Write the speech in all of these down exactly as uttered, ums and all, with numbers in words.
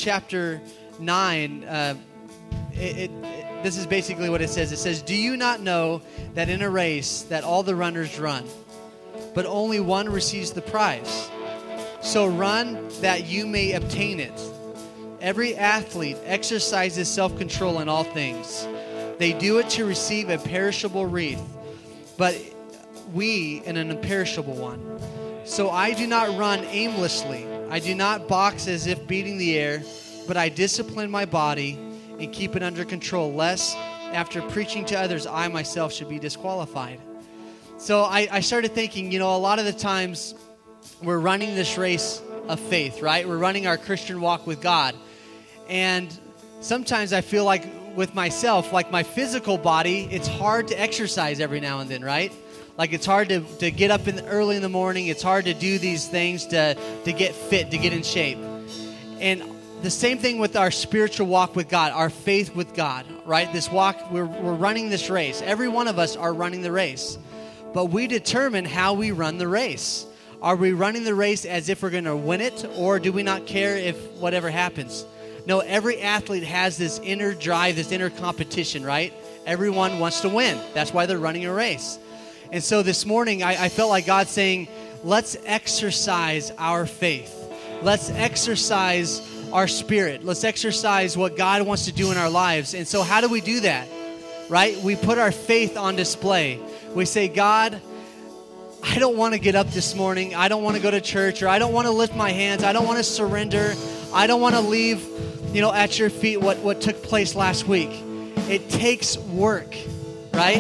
chapter nine, uh, it, it, it, this is basically what it says. It says, "Do you not know that in a race that all the runners run, but only one receives the prize? So run that you may obtain it. Every athlete exercises self-control in all things. They do it to receive a perishable wreath, but we in an imperishable one. So I do not run aimlessly. I do not box as if beating the air, but I discipline my body and keep it under control, lest after preaching to others, I myself should be disqualified." So I, I started thinking, you know, a lot of the times we're running this race of faith, right? We're running our Christian walk with God. And sometimes I feel like with myself, like my physical body, it's hard to exercise every now and then, right? Like it's hard to, to get up in the, early in the morning. It's hard to do these things to, to get fit, to get in shape. And the same thing with our spiritual walk with God, our faith with God, right? This walk, we're, we're running this race. Every one of us are running the race. But we determine how we run the race. Are we running the race as if we're going to win it, or do we not care if whatever happens? No, every athlete has this inner drive, this inner competition, right? Everyone wants to win. That's why they're running a race. And so this morning, I, I felt like God saying, let's exercise our faith. Let's exercise our spirit. Let's exercise what God wants to do in our lives. And so how do we do that? Right? We put our faith on display. We say, God, I don't want to get up this morning. I don't want to go to church, or I don't want to lift my hands. I don't want to surrender. I don't want to leave, you know, at your feet what, what took place last week. It takes work, right?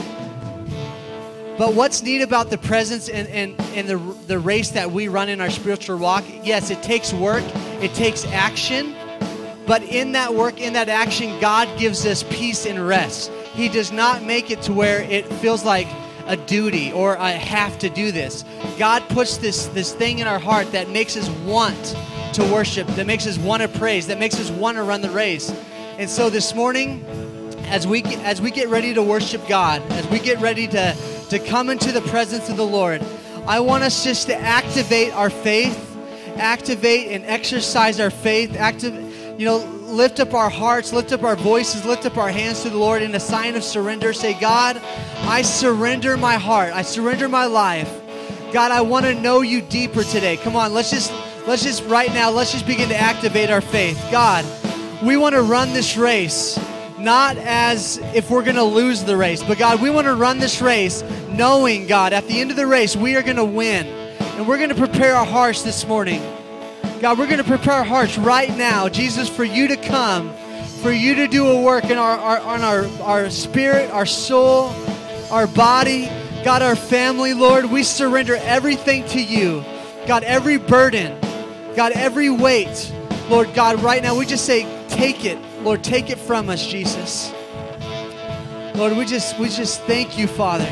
But what's neat about the presence and, and, and the, the race that we run in our spiritual walk, yes, it takes work, it takes action, but in that work, in that action, God gives us peace and rest. He does not make it to where it feels like a duty or I have to do this. God puts this, this thing in our heart that makes us want to worship, that makes us want to praise, that makes us want to run the race. And so this morning, as we as we get ready to worship God, as we get ready to to come into the presence of the Lord, I want us just to activate our faith, activate and exercise our faith, active, you know, lift up our hearts, lift up our voices, lift up our hands to the Lord in a sign of surrender. Say, God, I surrender my heart. I surrender my life. God, I want to know you deeper today. Come on, let's just, let's just right now, let's just begin to activate our faith. God, we want to run this race, not as if we're going to lose the race, but God, we want to run this race knowing, God, at the end of the race, we are going to win. And we're going to prepare our hearts this morning. God, we're going to prepare our hearts right now, Jesus, for you to come, for you to do a work in our, our, on our, our spirit, our soul, our body, God, our family, Lord. We surrender everything to you. God, every burden, God, every weight, Lord God, right now, we just say, take it. Lord, take it from us, Jesus. Lord, we just we just thank you, Father.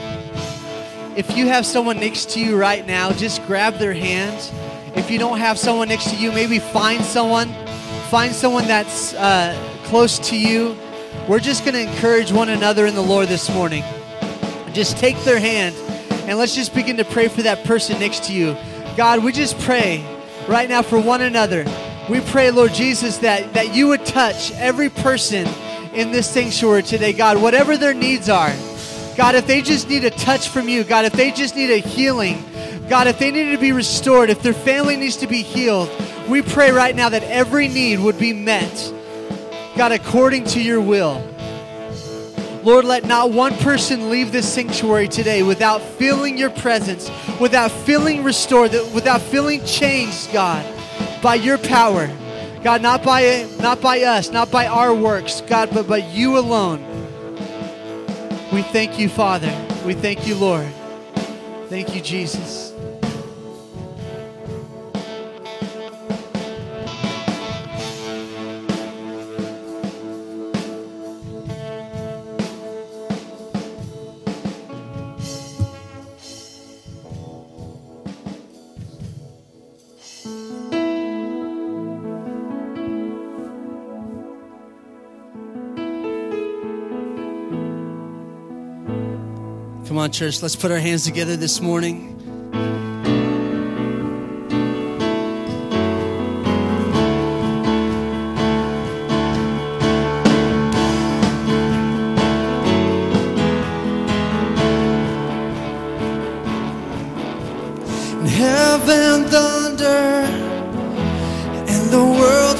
If you have someone next to you right now, just grab their hand. If you don't have someone next to you, maybe find someone. Find someone that's uh, close to you. We're just going to encourage one another in the Lord this morning. Just take their hand, and let's just begin to pray for that person next to you. God, we just pray right now for one another. We pray, Lord Jesus, that, that you would touch every person in this sanctuary today, God, whatever their needs are. God, if they just need a touch from you, God, if they just need a healing, God, if they need to be restored, if their family needs to be healed, we pray right now that every need would be met, God, according to your will. Lord, let not one person leave this sanctuary today without feeling your presence, without feeling restored, without feeling changed, God, by your power. God, not by not by us, not by our works, God, but by you alone. We thank you, Father. We thank you, Lord. Thank you, Jesus. Come on, church, let's put our hands together this morning.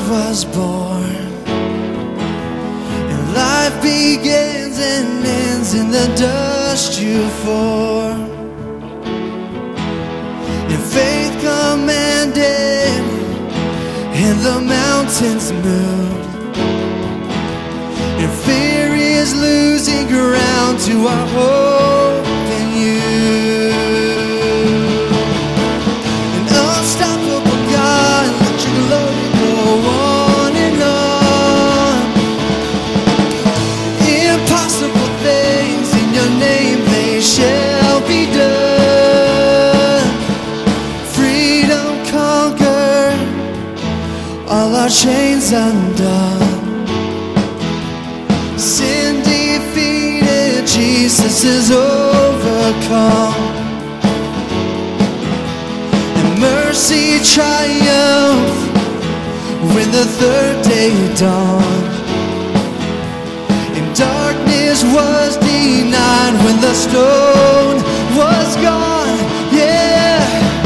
was born, and life begins and ends in the dust you form. And faith commanded, and the mountains moved, and fear is losing ground to our hope in you. An unstoppable God, let your glory go on and on. Impossible things in your name, they shall be done. Freedom conquered, all our chains undone. Sin defeated, Jesus is overcome. And mercy triumphed when the third day dawned. And darkness was denied when the stone was gone. Yeah.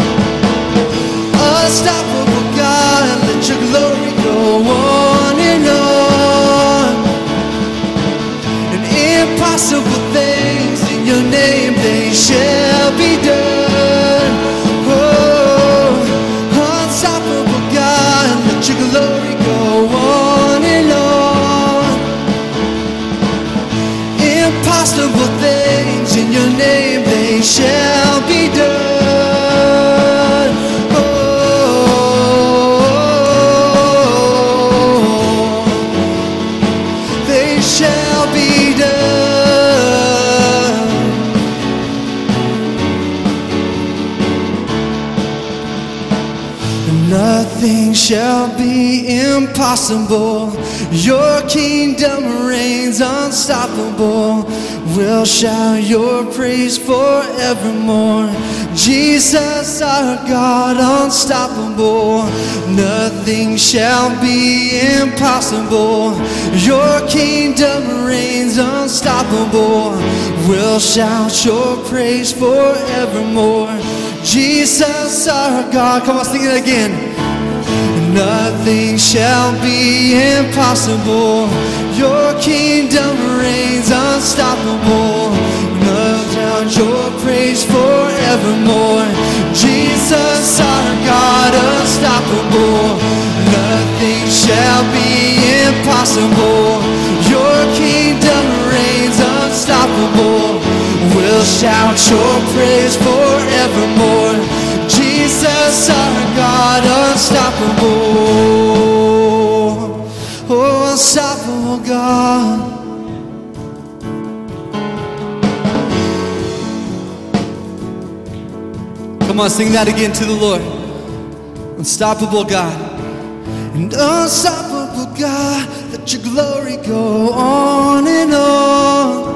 Unstoppable God, let your glory go on and on. Impossible things in your name, they shall be done. Oh, unstoppable God, let your glory go on and on. Impossible things in your name, they shall be done. Oh, they shall be done. Nothing shall be impossible. Your kingdom reigns unstoppable. We'll shout your praise forevermore. Jesus our God unstoppable. Nothing shall be impossible. Your kingdom reigns unstoppable. We'll shout your praise forevermore. Jesus our God. Come on, sing it again. Nothing shall be impossible. Your kingdom reigns unstoppable. We'll shout your praise forevermore. Jesus our God unstoppable. Nothing shall be impossible. Your kingdom reigns unstoppable. We'll shout your praise forevermore. Jesus our God unstoppable. Oh, unstoppable God. Come on, sing that again to the Lord. Unstoppable God. And unstoppable God, let your glory go on and on.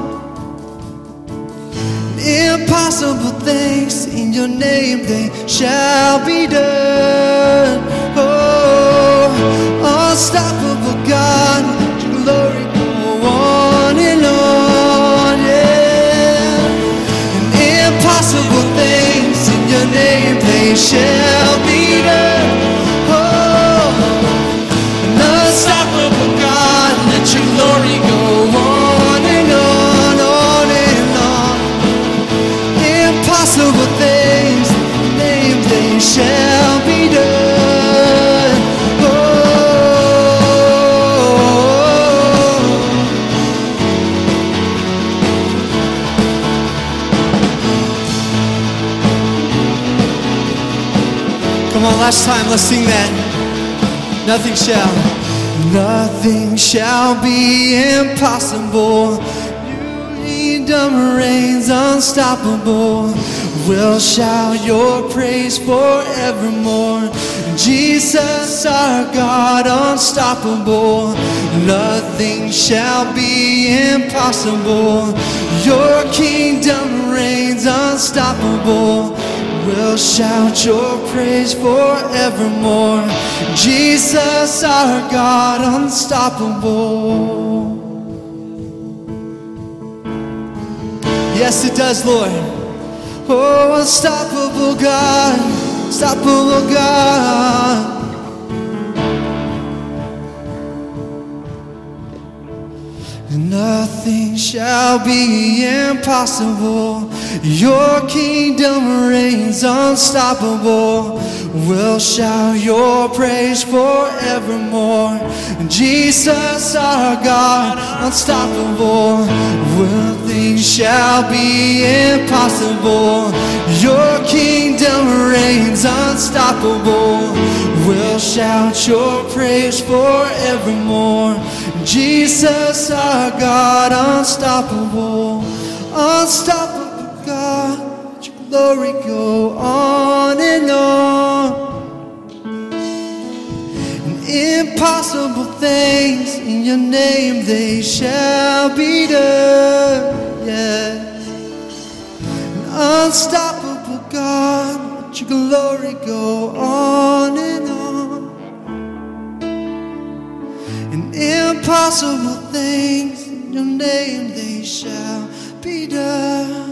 Impossible things in your name, they shall be done. Oh, unstoppable God, let your glory go on and on. Yeah. And impossible things in your name, they shall be done. Oh, an unstoppable God, let your glory go on and on, on and on. Impossible things in your name, they shall be done. Oh, come on, last time, let's sing that. Nothing shall, nothing shall be impossible. Your kingdom reigns unstoppable. We'll shout your praise forevermore. Jesus our God unstoppable. Nothing shall be impossible. Your kingdom reigns unstoppable. We'll shout your praise forevermore. Jesus our God unstoppable. Yes, it does, Lord. Oh, unstoppable God, unstoppable God. Nothing shall be impossible. Your kingdom reigns unstoppable. We'll shout your praise forevermore. Jesus our God, unstoppable. Nothing shall be impossible. Your kingdom reigns unstoppable. We'll shout your praise forevermore. Jesus our God, unstoppable, unstoppable God, let your glory go on and on. And impossible things in your name, they shall be done, yeah. And unstoppable God, let your glory go on and on. Impossible things in your name, they shall be done.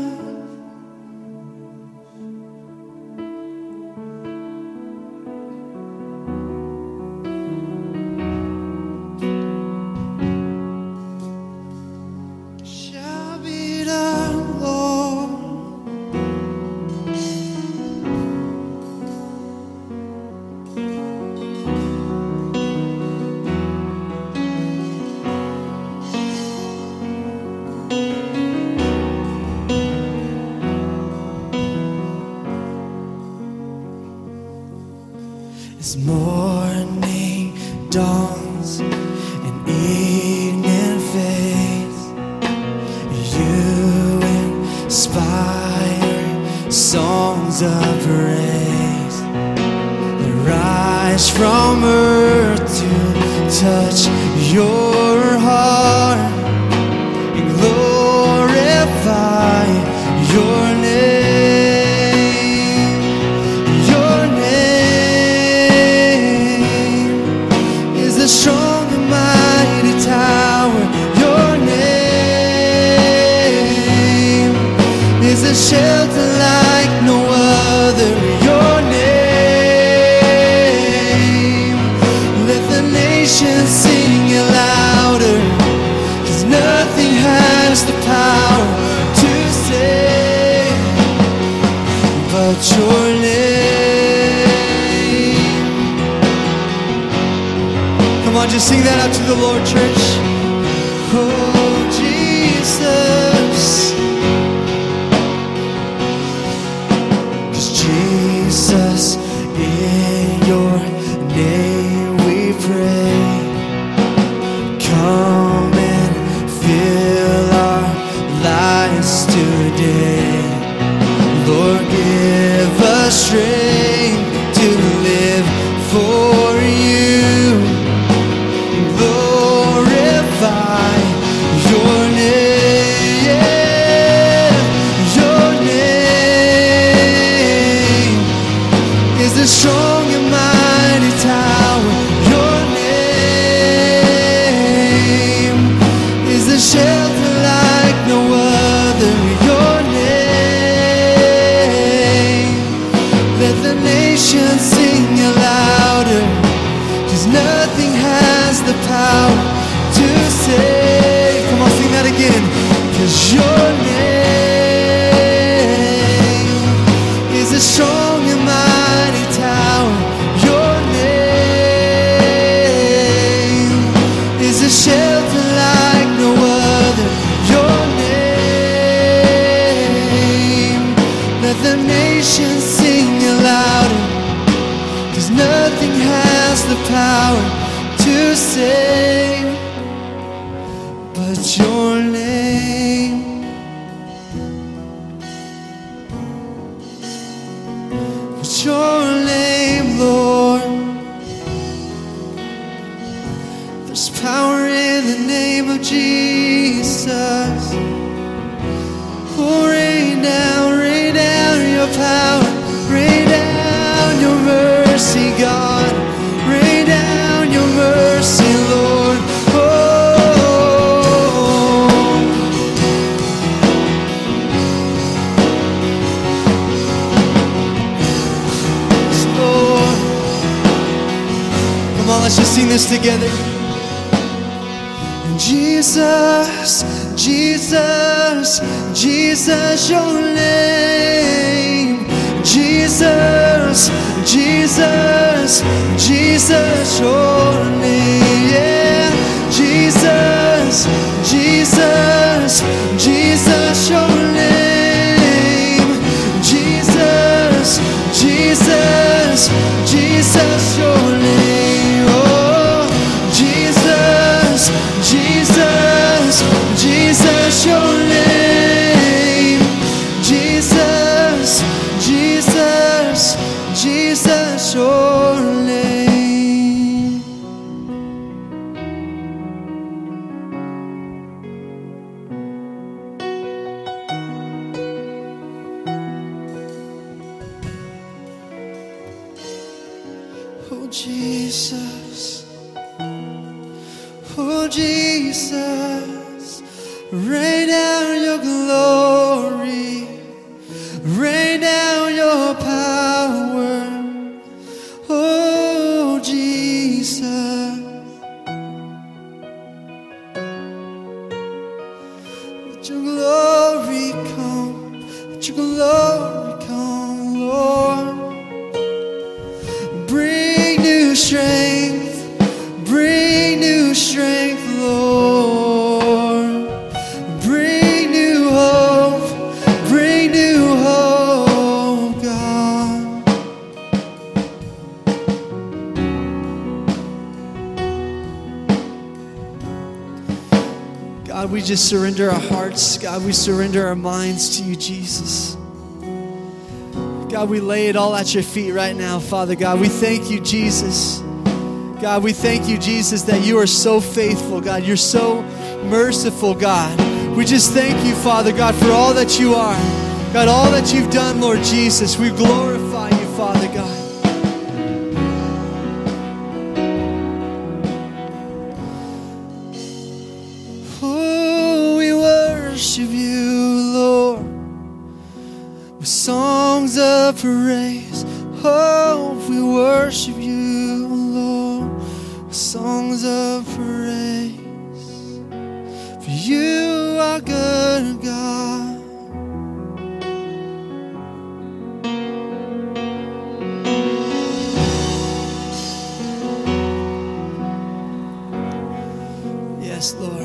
Shall be done, Lord. As morning dawns and evening fades, you inspire songs of praise that rise from earth to touch your heart and glorify your name. Strong and mighty tower, your name is a shelter like no other. Your name, let the nations sing it louder, 'cause nothing has the power to save but your name. Come on, just sing that out to the Lord, church. Oh, Jesus. 'Cause Jesus, in your name we pray. Come and fill our lives today. Lord, give us strength to live for you. Glorify your name. Your name is a strong and mighty tower. Your name is a shelter like no other. Your name, let the nations sing it louder, 'cause nothing has the power to save. Come on, sing that again. 'Cause your name is a strong and mighty tower. Your name is a shelter like no other. Your name, let the nations sing it louder, 'cause nothing has the power to save but your name. But your name, Lord. There's power in the name of Jesus. Oh, rain down, rain down your power, rain down your mercy, God. Rain down your mercy, Lord. Oh, Lord. Come on, let's just sing this together. Jesus, Jesus, Jesus, your name. Jesus, Jesus, Jesus, your name. Yeah. Jesus, Jesus, Jesus, your name. Jesus, Jesus, Jesus, your name. Oh, Jesus, Jesus, Jesus, your name. Jesus, Jesus, Jesus, your name. Oh, Jesus. Oh, Jesus, rain down your glory, rain down your power. Oh, Jesus, let your glory come, let your glory come, Lord. Bring new strength, bring new strength, Lord. Bring new hope, bring new hope, God. God, we just surrender our hearts. God, we surrender our minds to you, Jesus. God, we lay it all at your feet right now, Father God. We thank you, Jesus. God, we thank you, Jesus, that you are so faithful, God. You're so merciful, God. We just thank you, Father God, for all that you are. God, all that you've done, Lord Jesus. We glorify you, Father God. Oh, we worship you, Lord, with songs of praise. Oh, we worship you, Lord, with songs of praise. For you are good, God. Yes, Lord.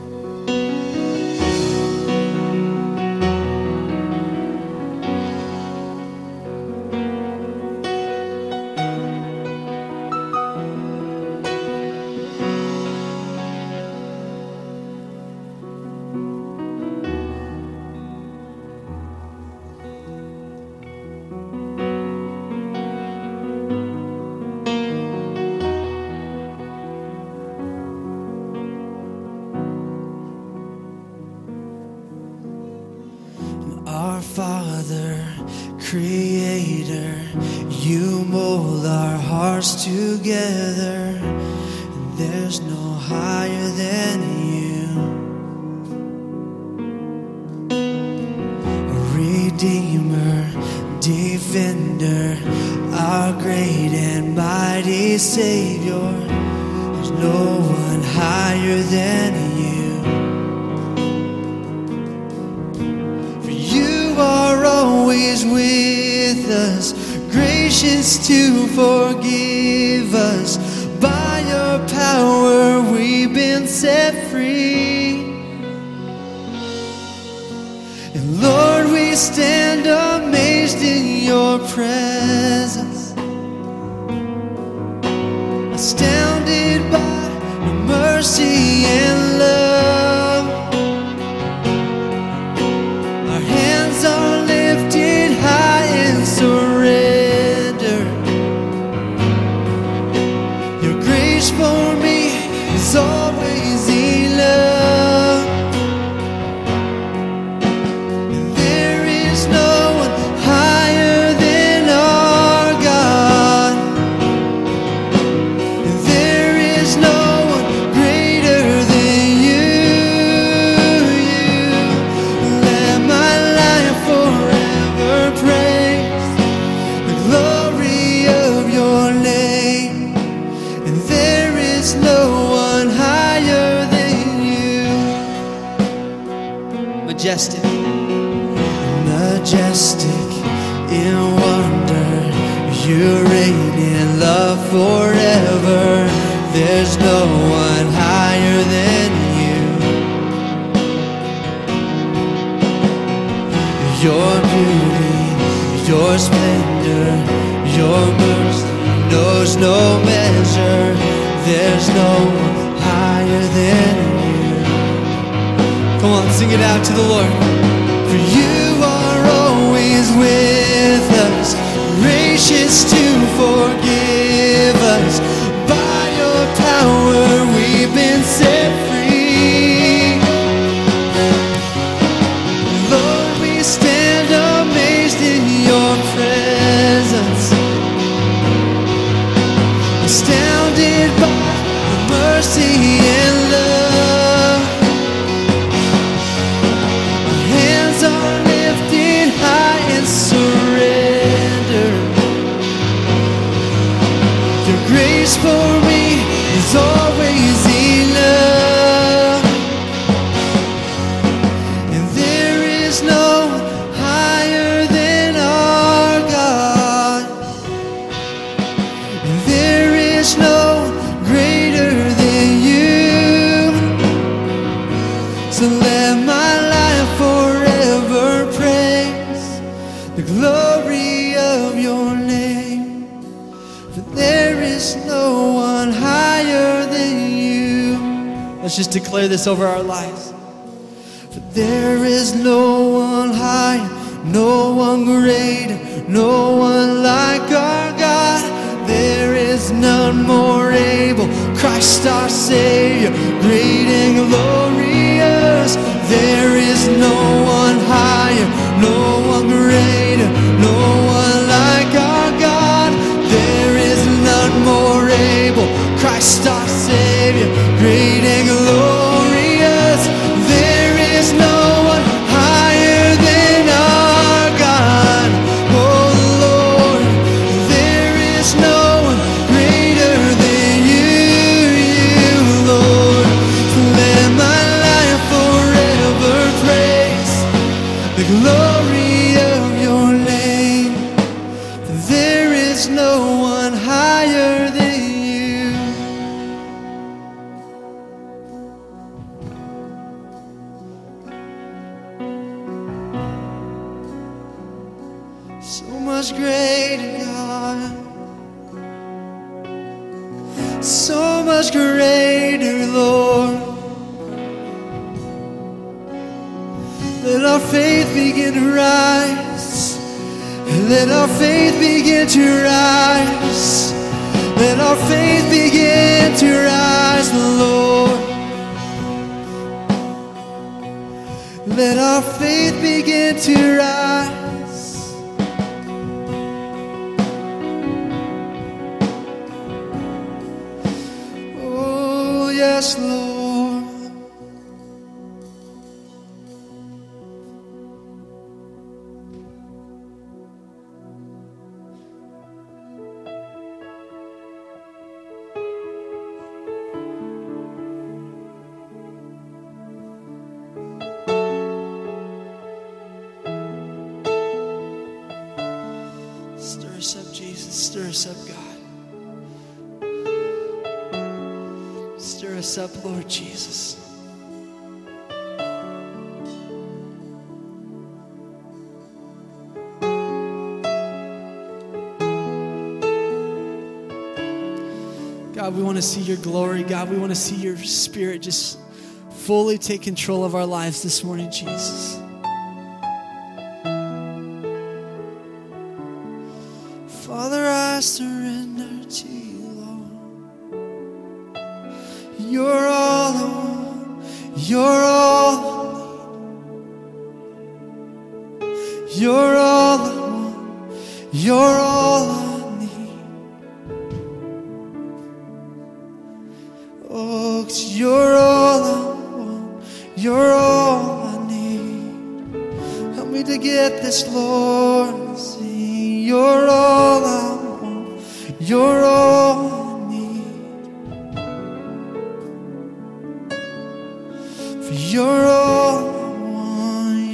Our Father, Creator, you mold our hearts together, and there's no higher than you. A Redeemer, Defender, our great and mighty Savior, there's no one higher than you. You are always with us, gracious to forgive us. By your power we've been set free. And Lord, we stand amazed in your presence, astounded by your mercy and love. Are lifted high in surrender. Your grace for me is always enough. And there is no one higher than our God. And there is no one greater than you. You let my life forever praise the glory of your name, and there is no one higher. majestic. Majestic in wonder, you reign in love forever. There's no one higher than you. Your beauty, your splendor, your mercy knows no measure. There's no one higher than you. Come on, sing it out to the Lord. For you are always with us, gracious to forgive us. By your power we've been set free. Lord, we stand amazed in your presence, astounded by the mercy and love. Our hands are lifted high in surrender. Your grace for me is always enough, and there is no one higher than our God, and there is no one greater than you. So let my life forever praise the glory of your name. For there is no one higher than you. Let's just declare this over our lives. For there is no one higher, no one greater, no one like our God. There is none more able, Christ our Savior, great and glorious. There is no one higher, no one greater, no one like our God. There is none more able, Christ our Savior, great and glorious. There is no one higher than our God. Oh Lord, there is no one greater than you, you Lord. So let my life forever praise the glory of your name. For there is no one higher than you. So much greater, God. So much greater, Lord. Let our faith begin to rise. Let our faith begin to rise. Let our faith begin to rise, Lord. Let our faith begin to rise. Oh, yes, Lord. Stir us up, Jesus. Stir us up, God. Stir us up, Lord Jesus. God, we want to see your glory. God, we want to see your spirit just fully take control of our lives this morning, Jesus. Father, I surrender to you, Lord. You're all I want. You're all I need. You're all I want. You're all I need. Oh, 'cause you're all I want. You're all I need. Help me to get this, Lord. See, you're all I want. You're all I need. For you're all I want.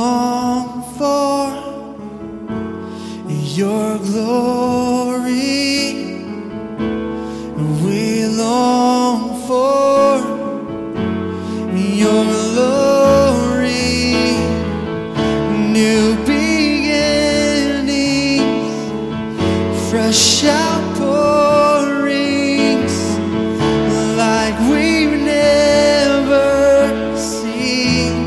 long for your glory. We long for your glory. New beginnings, fresh outpourings, like we've never seen.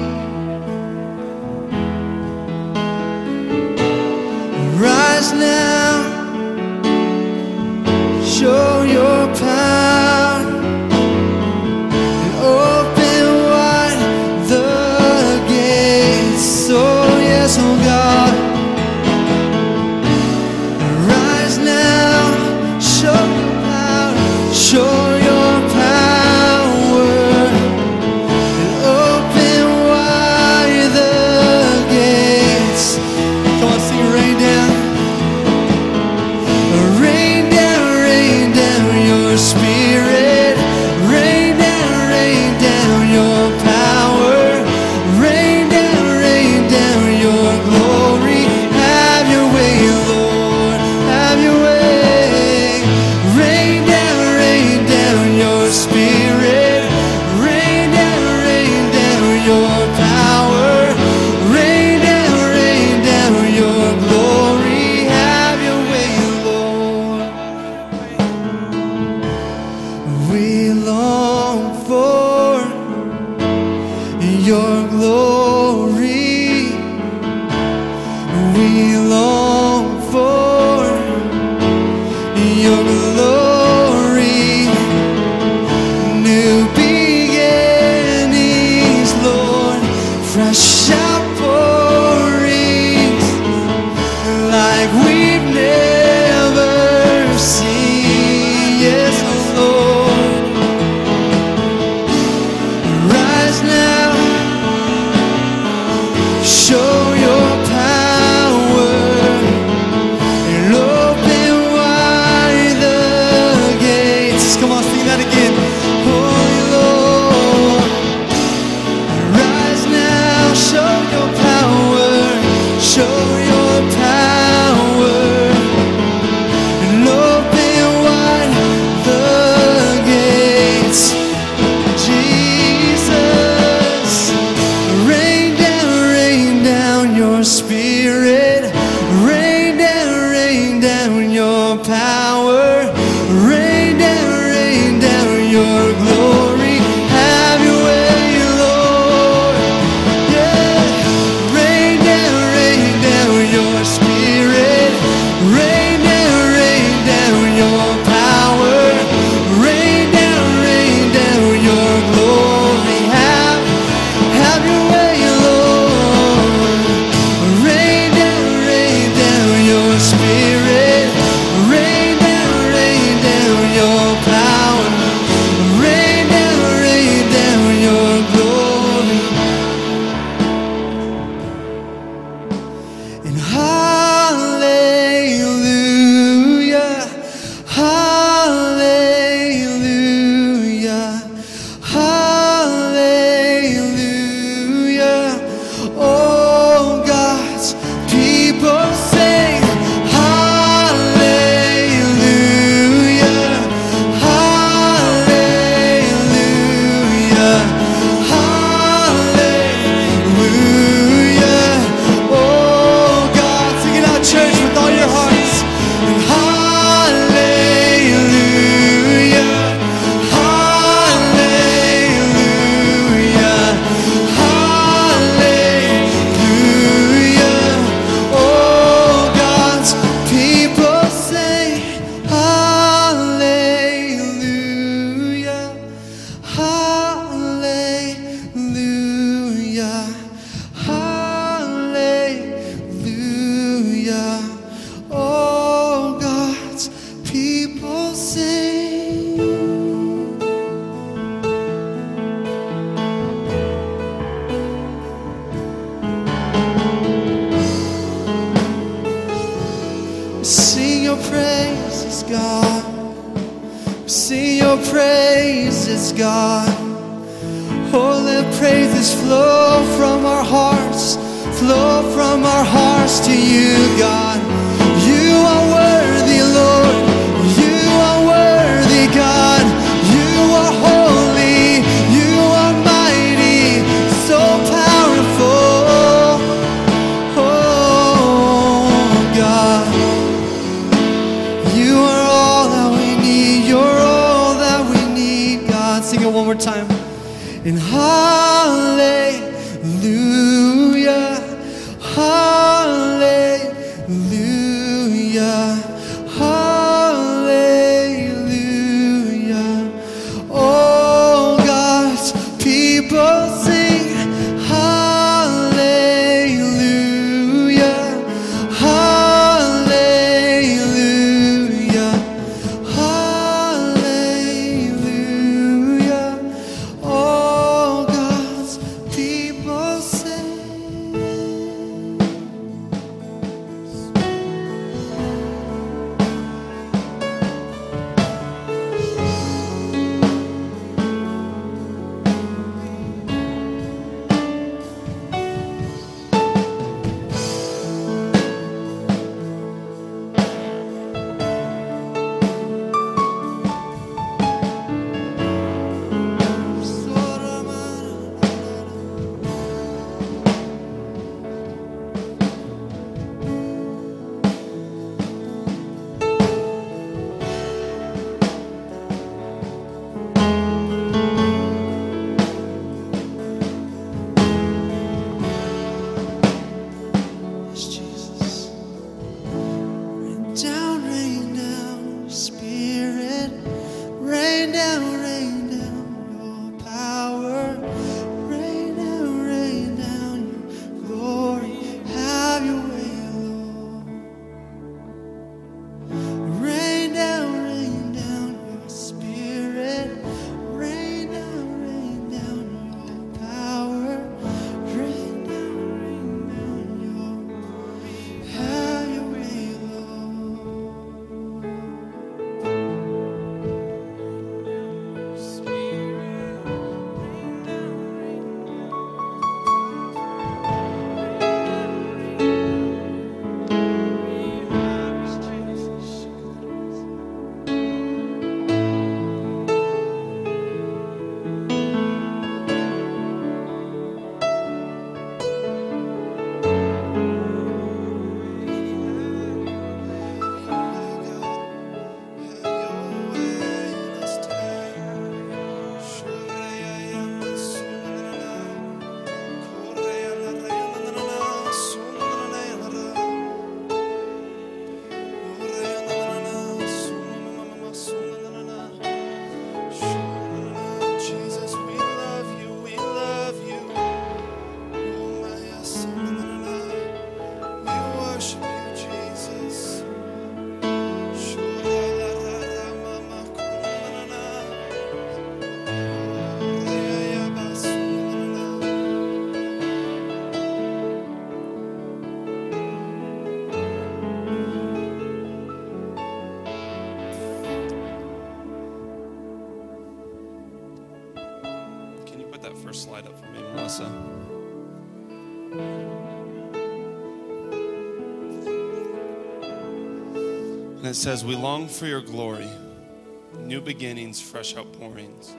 Rise now, show your power, and open wide the gates. Oh yes, oh God. Rise now, show your power, show your power, and open wide the gates. Come on, sing rain down. Rain down, rain down your spirit. Rain down, rain down your power. Rain down, rain down your glory. Have your way, Lord, have your way. Rain down, rain down your spirit. Rain down, rain down your power. Rain down, rain down your glory. Have your way, Lord. We long for your glory. We long for your glory. New beginnings, Lord, fresh outpourings, like we've never seen. Yes, Lord. Rise now, show your power, and open wide the gates. Come on, sing that again. Holy Lord. Rise now, show your power, show your power, and open wide the gates. Jesus, rain down, rain down your spirit. Rain down, rain down your power. Rain down, rain down your glory. Have your way, Lord. Yeah. Rain down, rain down your spirit. Rain down, rain down your power. Rain down, rain down your glory. Have, have your way, Lord. Rain down, rain down your spirit. Rain down, rain down your power. Rain down, rain down your glory. And hallelujah, hallelujah, hallelujah. Oh, God's people sing hallelujah, hallelujah, hallelujah. Oh, God, sing it out, church, with all your hearts. And hallelujah, hallelujah, hallelujah. Oh, God's people say hallelujah, hallelujah, hallelujah. Oh, God's people sing. Sing your praises, God. Sing your praises, God. Oh, let praises flow from our hearts, flow from our hearts to you, God. You are worthy, Lord. You are worthy, God. You are holy. You are mighty, so powerful. Oh, God. You are all that we need. You're all that we need, God. Sing it one more time. And hallelujah, hallelujah, hallelujah. Oh, God's people sing hallelujah, hallelujah, hallelujah. Oh, God's people sing. Yes, Jesus. Rain down, rain down, Spirit. Rain down, rain down, your power. Rain down, rain down, your glory. Have your way, Lord. Rain down, rain down, your Spirit. Rain down, rain down, your power. Rain down, rain down, your have your way, Lord. Jesus, we love you, we love you. Oh, my yes, we worship you, Jesus. Can you put that first slide up for me, Melissa? And it says, we long for your glory, new beginnings, fresh outpourings.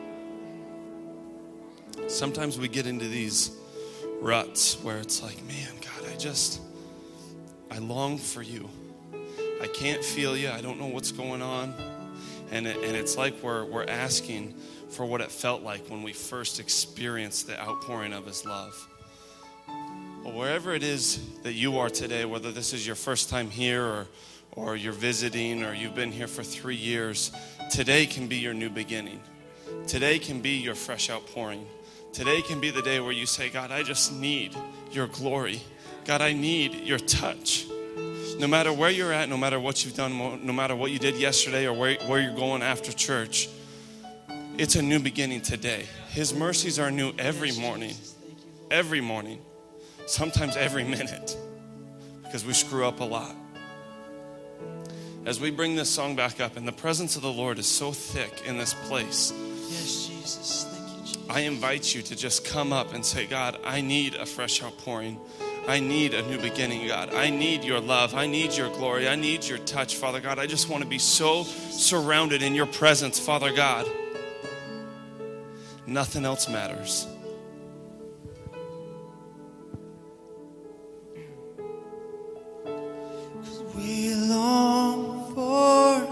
Sometimes we get into these ruts where it's like, man, God, I just, I long for you. I can't feel you. I don't know what's going on. And, it, and it's like we're, we're asking for what it felt like when we first experienced the outpouring of his love. Well, wherever it is that you are today, whether this is your first time here or, or you're visiting or you've been here for three years, today can be your new beginning. Today can be your fresh outpouring. Today can be the day where you say, God, I just need your glory. God, I need your touch. No matter where you're at, no matter what you've done, no matter what you did yesterday or where, where you're going after church, it's a new beginning today. His mercies are new every morning. Every morning. Sometimes every minute. Because we screw up a lot. As we bring this song back up, and the presence of the Lord is so thick in this place. Yes, Jesus. Thank you, Jesus. I invite you to just come up and say, God, I need a fresh outpouring. I need a new beginning, God. I need your love. I need your glory. I need your touch, Father God. I just want to be so surrounded in your presence, Father God. Nothing else matters. We long for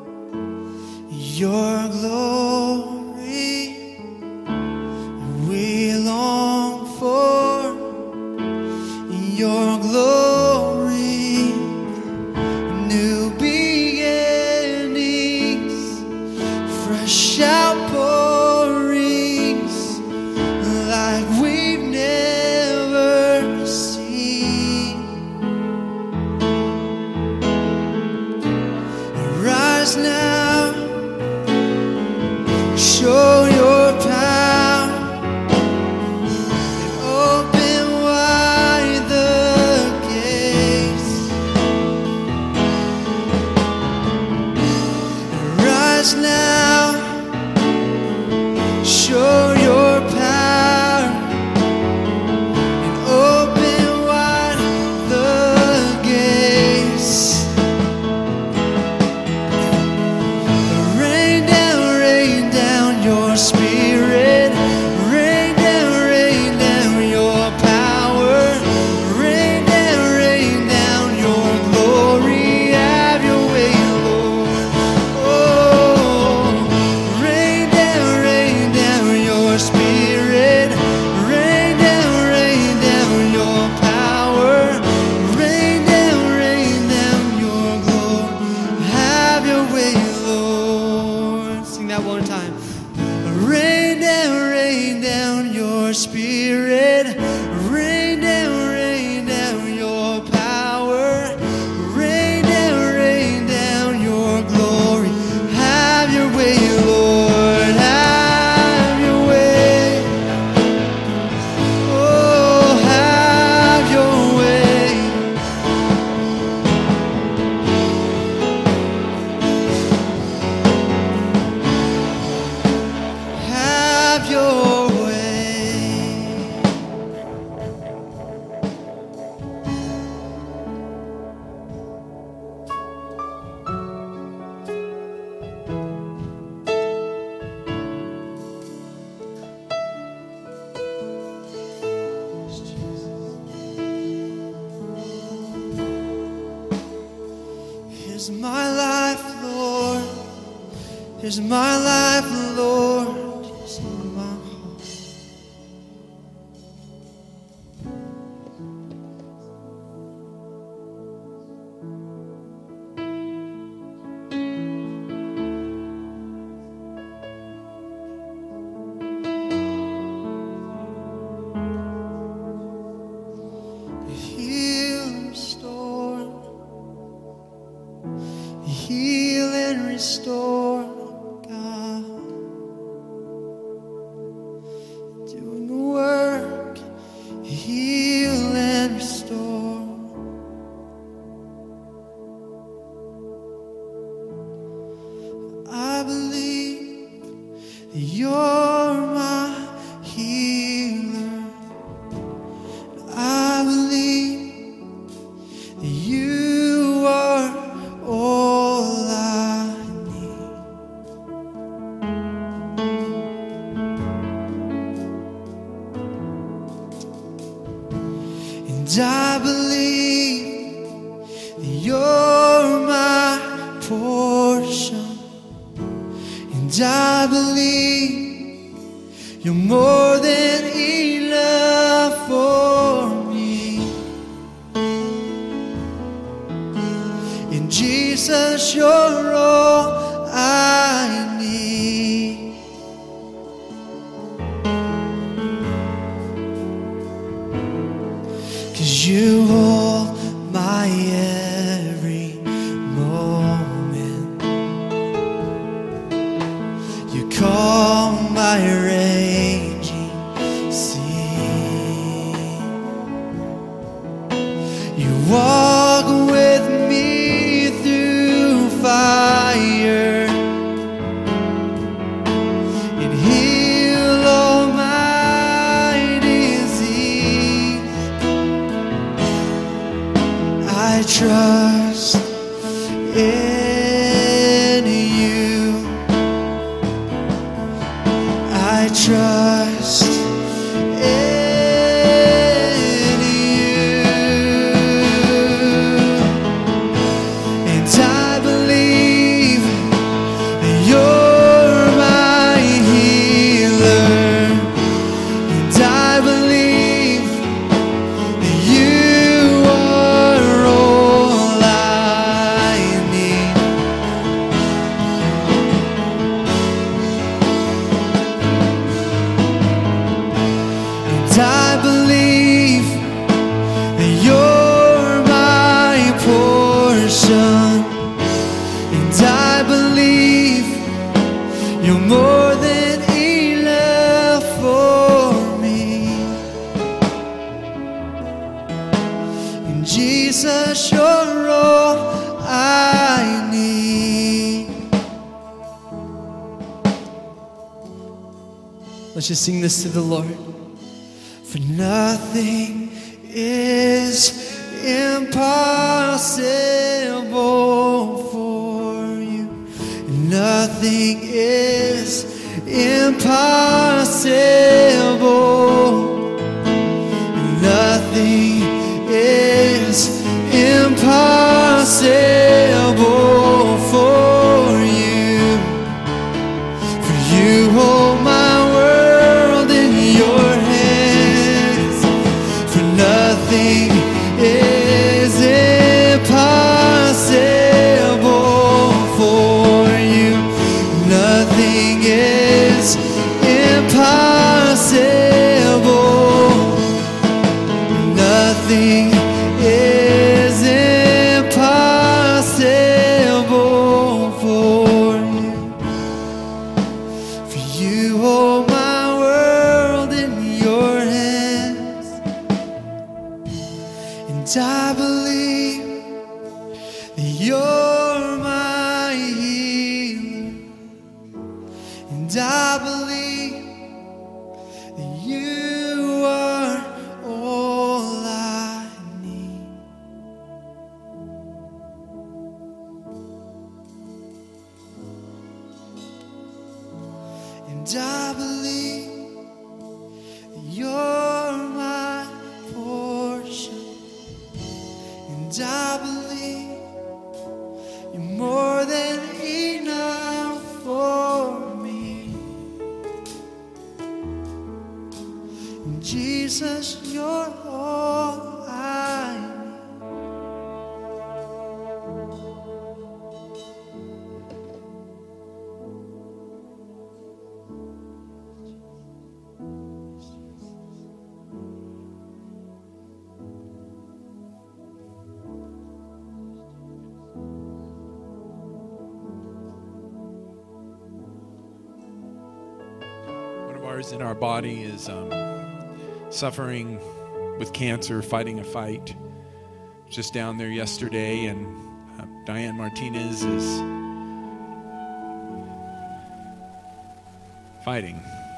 your glory. We long for your glory. New beginnings, fresh outpourings like we've never seen. Rise now, show your power, and open wide the gates. Rise now, show your power, and open wide the gates. Rain down, rain down your spirit. Rain down, rain down your power. Rain down, rain down your glory. Have your way, Lord. Oh, rain down, rain down your spirit. Rain down, rain down your power. Rain down, rain down your glory. Have your way, Lord. Sing that one time. Rain down, rain down your spirit. Rain down, rain down your power. Rain down, rain down your glory. Have your way, Lord. Have your way. Oh, have your way. Have your way. Here's my life, Lord. Here's my life, Lord. Here's my heart. Heal and restore. Heal and restore, God. Doing the work. Heal and restore. I believe that you're my healer. I believe that you are all I need. And I believe that you're my portion. And I believe you're more than enough for me. In Jesus, you're all I need. 'Cause you hold my every moment. You calm my raging sea. You walk with me through fire and heal all my disease. I trust in you. I trust in you. And I believe that you're my healer. And I believe that you are all I need. And I believe that you're my portion. And I believe you're more than enough for me. And Jesus, you're all I need. Let's just sing this to the Lord. For nothing is impossible for you. Nothing is impossible. Nothing is impossible for you. For you hold my world in your hands. For nothing is impossible for you. Nothing is impossible. Nothing is impossible for you. For you hold my world in your hands. And I believe that you're my healer. And I believe that you are all I need. And I believe that you're my portion. And I believe you're more than enough for me. And Jesus, you're all I need. One of ours in our body is um, suffering with cancer, fighting a fight. Just down there yesterday, and uh, Diane Martinez is fighting.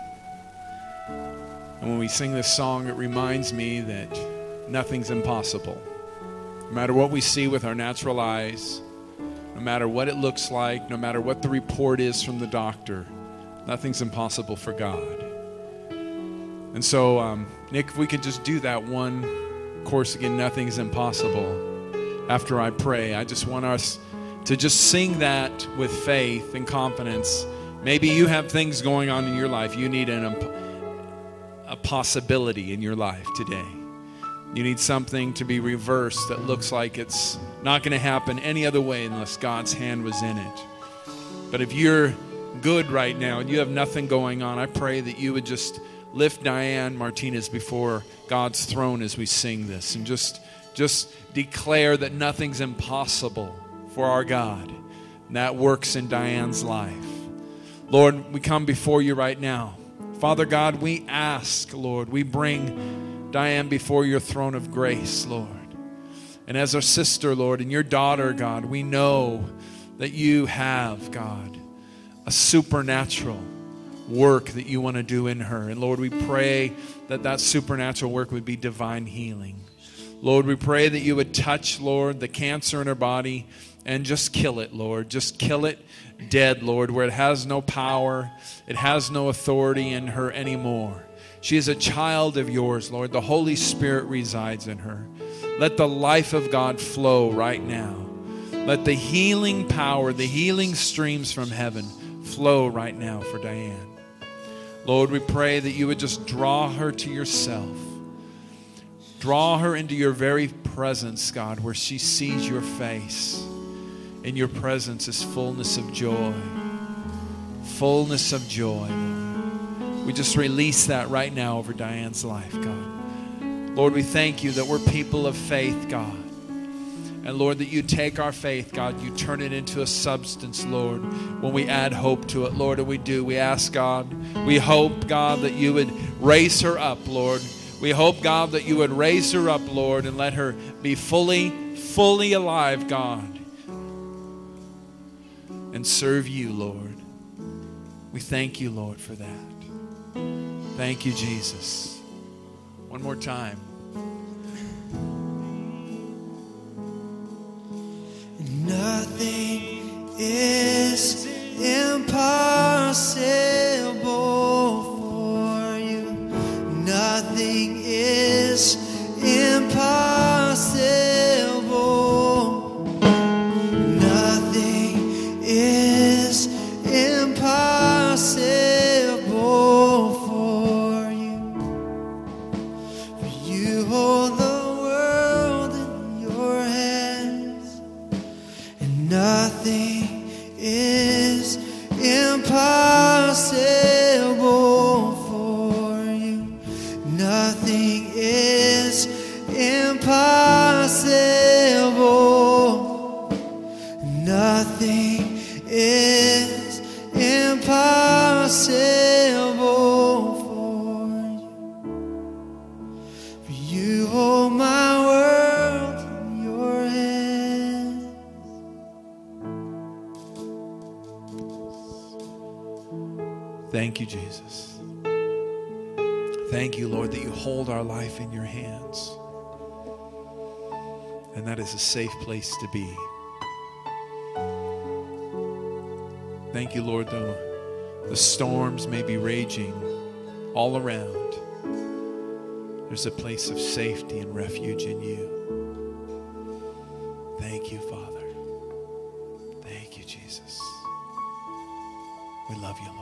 And when we sing this song, it reminds me that nothing's impossible. No matter what we see with our natural eyes, no matter what it looks like, no matter what the report is from the doctor, nothing's impossible for God. And so, um, Nick, if we could just do that one course again, nothing's impossible. After I pray, I just want us to just sing that with faith and confidence. Maybe you have things going on in your life. You need an, a possibility in your life today. You need something to be reversed that looks like it's not going to happen any other way unless God's hand was in it. But if you're good right now and you have nothing going on, I pray that you would just lift Diane Martinez before God's throne as we sing this, and just, just declare that nothing's impossible for our God. And that works in Diane's life. Lord, we come before you right now. Father God, we ask, Lord, we bring Diane before your throne of grace, Lord. And as our sister, Lord, and your daughter, God, we know that you have, God, a supernatural work that you want to do in her. And Lord, we pray that that supernatural work would be divine healing. Lord, we pray that you would touch, Lord, the cancer in her body and just kill it, Lord. Just kill it dead, Lord, where it has no power, it has no authority in her anymore. She is a child of yours, Lord. The Holy Spirit resides in her. Let the life of God flow right now. Let the healing power, the healing streams from heaven flow right now for Diane. Lord, we pray that you would just draw her to yourself. Draw her into your very presence, God, where she sees your face. In your presence is fullness of joy. Fullness of joy, Lord. We just release that right now over Diane's life, God. Lord, we thank you that we're people of faith, God. And Lord, that you take our faith, God, you turn it into a substance, Lord, when we add hope to it, Lord, and we do. We ask, God, we hope, God, that you would raise her up, Lord. We hope, God, that you would raise her up, Lord, and let her be fully, fully alive, God, and serve you, Lord. We thank you, Lord, for that. Thank you, Jesus. One more time. Nothing is impossible for you. Nothing is impossible. Nothing is impossible for you. For you hold the world in your hands. Nothing is impossible for you. Nothing is impossible. Nothing is impossible for you. For you hold my world in your hands. Thank you, Jesus. Thank you, Lord, that you hold our life in your hands. And that is a safe place to be. Thank you, Lord, though the storms may be raging all around, there's a place of safety and refuge in you. Thank you, Father. Thank you, Jesus. We love you, Lord.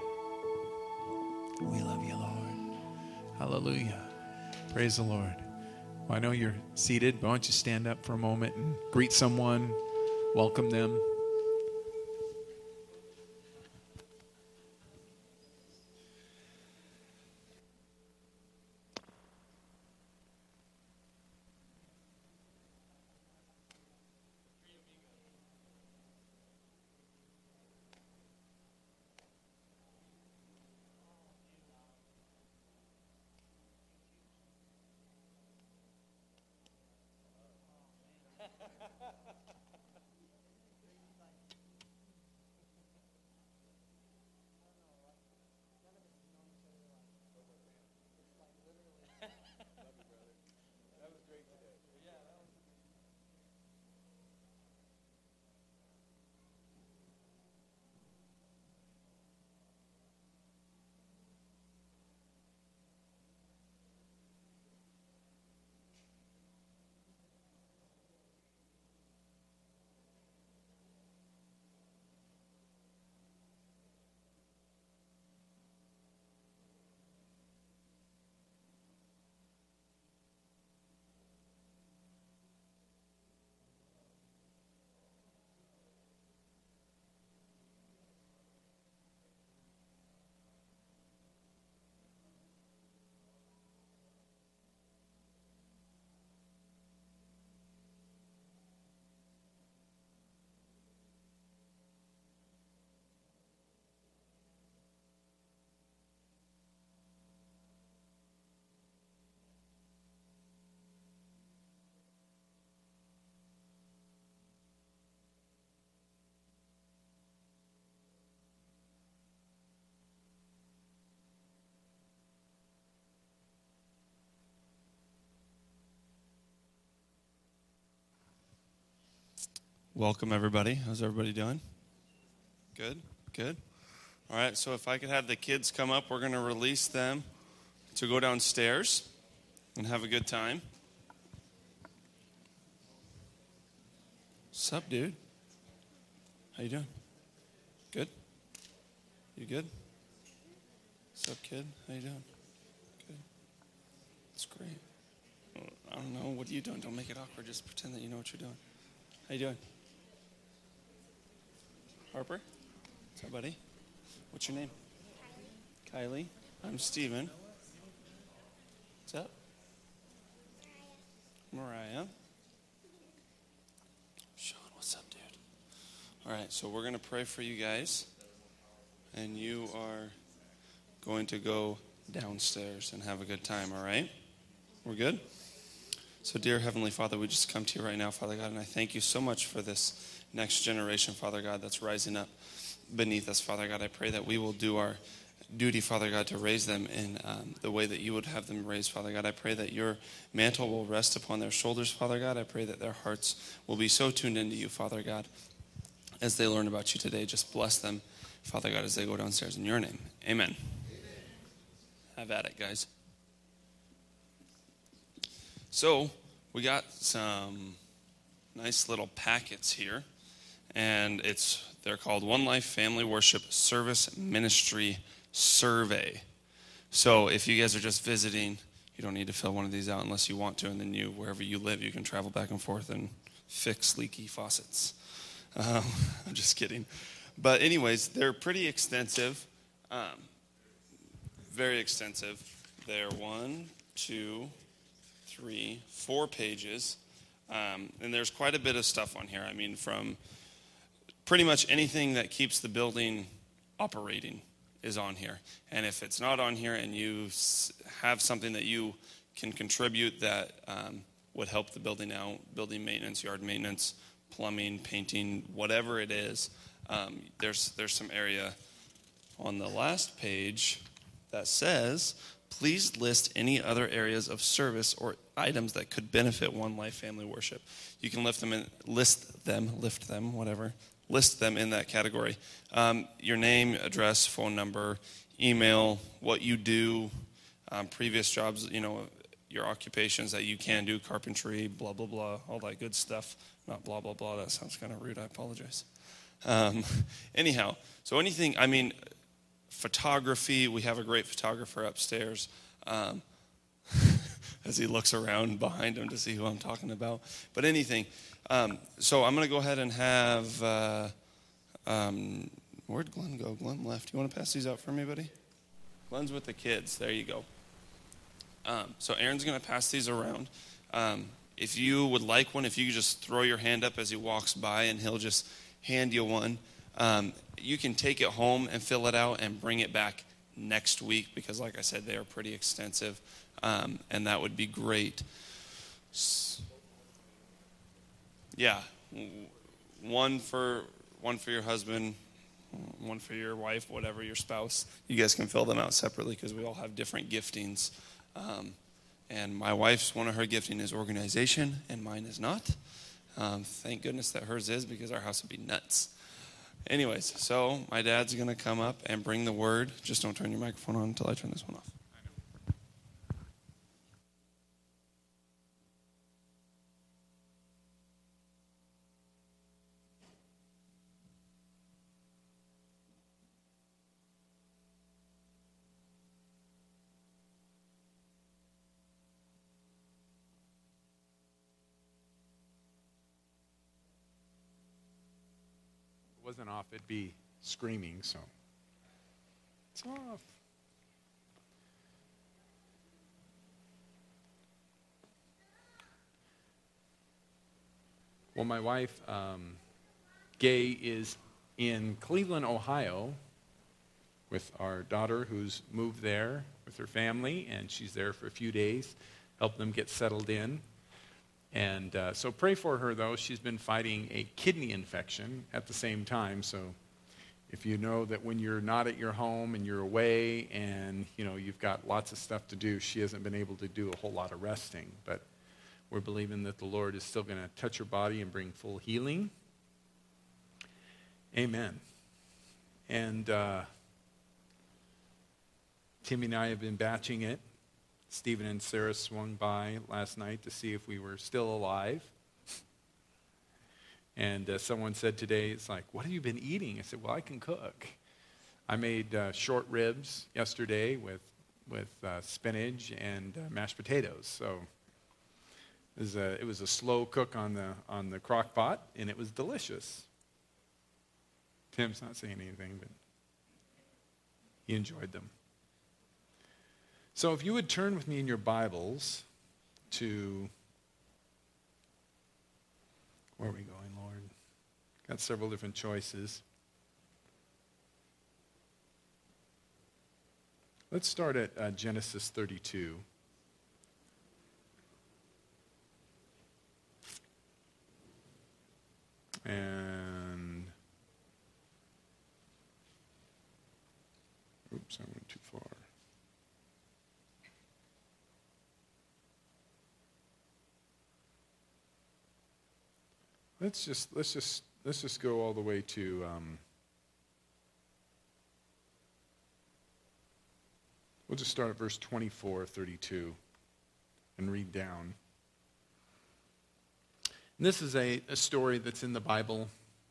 We love you, Lord. Hallelujah. Praise the Lord. Well, I know you're seated, but why don't you stand up for a moment and greet someone, welcome them. Welcome, everybody. How's everybody doing? Good, good. All right, so if I could have the kids come up, we're going to release them to go downstairs and have a good time. What's up, dude? How you doing? Good? You good? What's up, kid? How you doing? Good. That's great. I don't know. What are you doing? Don't make it awkward. Just pretend that you know what you're doing. How you doing? Harper? What's up, buddy? What's your name? Kylie. Kylie. I'm Steven. What's up? Mariah. Mariah. Sean, what's up, dude? All right, so we're going to pray for you guys. And you are going to go downstairs and have a good time, all right? We're good? So, dear Heavenly Father, we just come to you right now, Father God, and I thank you so much for this next generation, Father God, that's rising up beneath us, Father God. I pray that we will do our duty, Father God, to raise them in um, the way that you would have them raised, Father God. I pray that your mantle will rest upon their shoulders, Father God. I pray that their hearts will be so tuned into you, Father God, as they learn about you today. Just bless them, Father God, as they go downstairs in your name. Amen. Amen. Have at it, guys. So, we got some nice little packets here, and it's they're called One Life Family Worship Service Ministry Survey. So if you guys are just visiting, you don't need to fill one of these out unless you want to, and then you, wherever you live, you can travel back and forth and fix leaky faucets. Um, I'm just kidding. But anyways, they're pretty extensive, um, very extensive. They're one, two, three, four pages, um, and there's quite a bit of stuff on here. I mean, from pretty much anything that keeps the building operating is on here. And if it's not on here and you have something that you can contribute that um, would help the building out, building maintenance, yard maintenance, plumbing, painting, whatever it is, um, there's there's some area on the last page that says, please list any other areas of service or items that could benefit One Life Family Worship. You can lift them in, list them, lift them, whatever, list them in that category. Um, your name, address, phone number, email, what you do, um, previous jobs, you know, your occupations that you can do, carpentry, blah, blah, blah, all that good stuff. Not blah, blah, blah. That sounds kind of rude. I apologize. Um, anyhow, so anything, I mean, photography, we have a great photographer upstairs. Um, as he looks around behind him to see who I'm talking about. But anything. Um, so I'm going to go ahead and have, uh, um, where'd Glenn go? Glenn left. You want to pass these out for me, buddy? Glenn's with the kids. There you go. Um, so Aaron's going to pass these around. Um, if you would like one, if you could just throw your hand up as he walks by and he'll just hand you one. Um, you can take it home and fill it out and bring it back next week because, like I said, they are pretty extensive. Um, and that would be great. Yeah, one for one for your husband, one for your wife, whatever, your spouse. You guys can fill them out separately because we all have different giftings. Um, and my wife's, one of her gifting is organization, and mine is not. Um, thank goodness that hers is because our house would be nuts. Anyways, so my dad's going to come up and bring the word. Just don't turn your microphone on until I turn this one off. Wasn't off, it'd be screaming, so it's off. Well, my wife, um, Gay, is in Cleveland, Ohio, with our daughter who's moved there with her family, and she's there for a few days, help them get settled in. And uh, so pray for her, though. She's been fighting a kidney infection at the same time. So if you know that when you're not at your home and you're away and, you know, you've got lots of stuff to do, she hasn't been able to do a whole lot of resting. But we're believing that the Lord is still going to touch her body and bring full healing. Amen. And uh, Timmy and I have been batching it. Stephen and Sarah swung by last night to see if we were still alive. And uh, someone said today, it's like, what have you been eating? I said, well, I can cook. I made uh, short ribs yesterday with, with uh, spinach and uh, mashed potatoes. So it was, a, it was a slow cook on the, on the crock pot, and it was delicious. Tim's not saying anything, but he enjoyed them. So if you would turn with me in your Bibles to, where are we going, Lord? Got several different choices. Let's start at uh, Genesis thirty-two. And, oops, I went too far. Let's just let's just let's just go all the way to um, we'll just start at verse twenty-four, thirty-two, and read down. And this is a, a story that's in the Bible,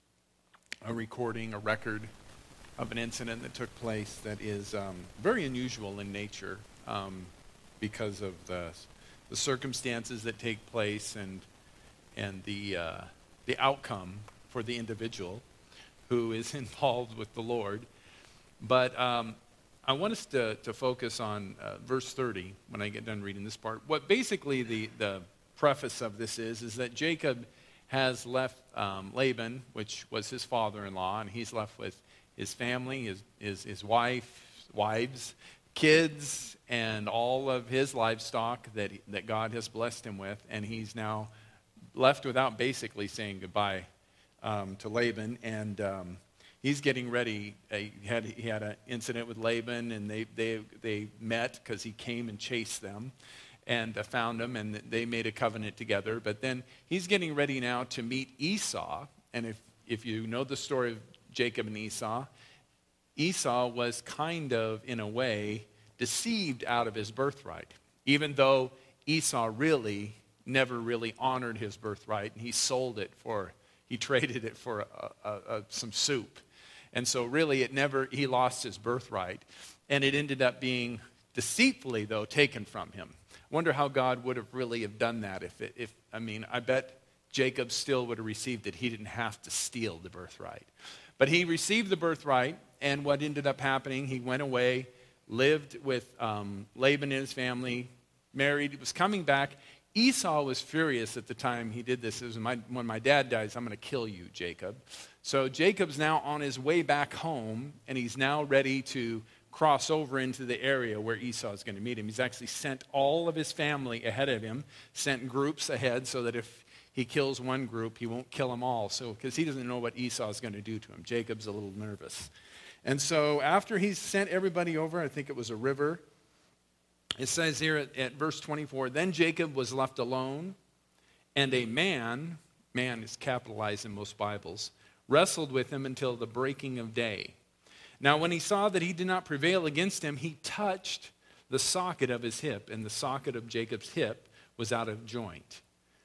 a recording, a record of an incident that took place that is um, very unusual in nature um, because of the the circumstances that take place and and the uh, the outcome for the individual who is involved with the Lord. But um, I want us to, to focus on uh, verse thirty when I get done reading this part. What basically the, the preface of this is, is that Jacob has left um, Laban, which was his father-in-law, and he's left with his family, his, his, his wife, wives, kids, and all of his livestock that, he, that God has blessed him with, and he's now left without basically saying goodbye um, to Laban, and um, he's getting ready. Uh, he had he had an incident with Laban, and they they they met because he came and chased them, and uh, found them, and they made a covenant together. But then he's getting ready now to meet Esau, and if if you know the story of Jacob and Esau, Esau was kind of in a way deceived out of his birthright, even though Esau really never really honored his birthright, and he sold it for, he traded it for a, a, a, some soup. And so really it never, he lost his birthright. And it ended up being deceitfully, though, taken from him. I wonder how God would have really have done that if, it, if I mean, I bet Jacob still would have received it. He didn't have to steal the birthright. But he received the birthright, and what ended up happening, he went away, lived with um, Laban and his family, married, was coming back. Esau was furious at the time he did this. It was my, when my dad dies, I'm going to kill you, Jacob. So Jacob's now on his way back home, and he's now ready to cross over into the area where Esau is going to meet him. He's actually sent all of his family ahead of him, sent groups ahead so that if he kills one group, he won't kill them all. So because he doesn't know what Esau is going to do to him. Jacob's a little nervous. And so after he's sent everybody over, I think it was a river, it says here at, at verse twenty-four, then Jacob was left alone, and a man, man is capitalized in most Bibles, wrestled with him until the breaking of day. Now when he saw that he did not prevail against him, he touched the socket of his hip, and the socket of Jacob's hip was out of joint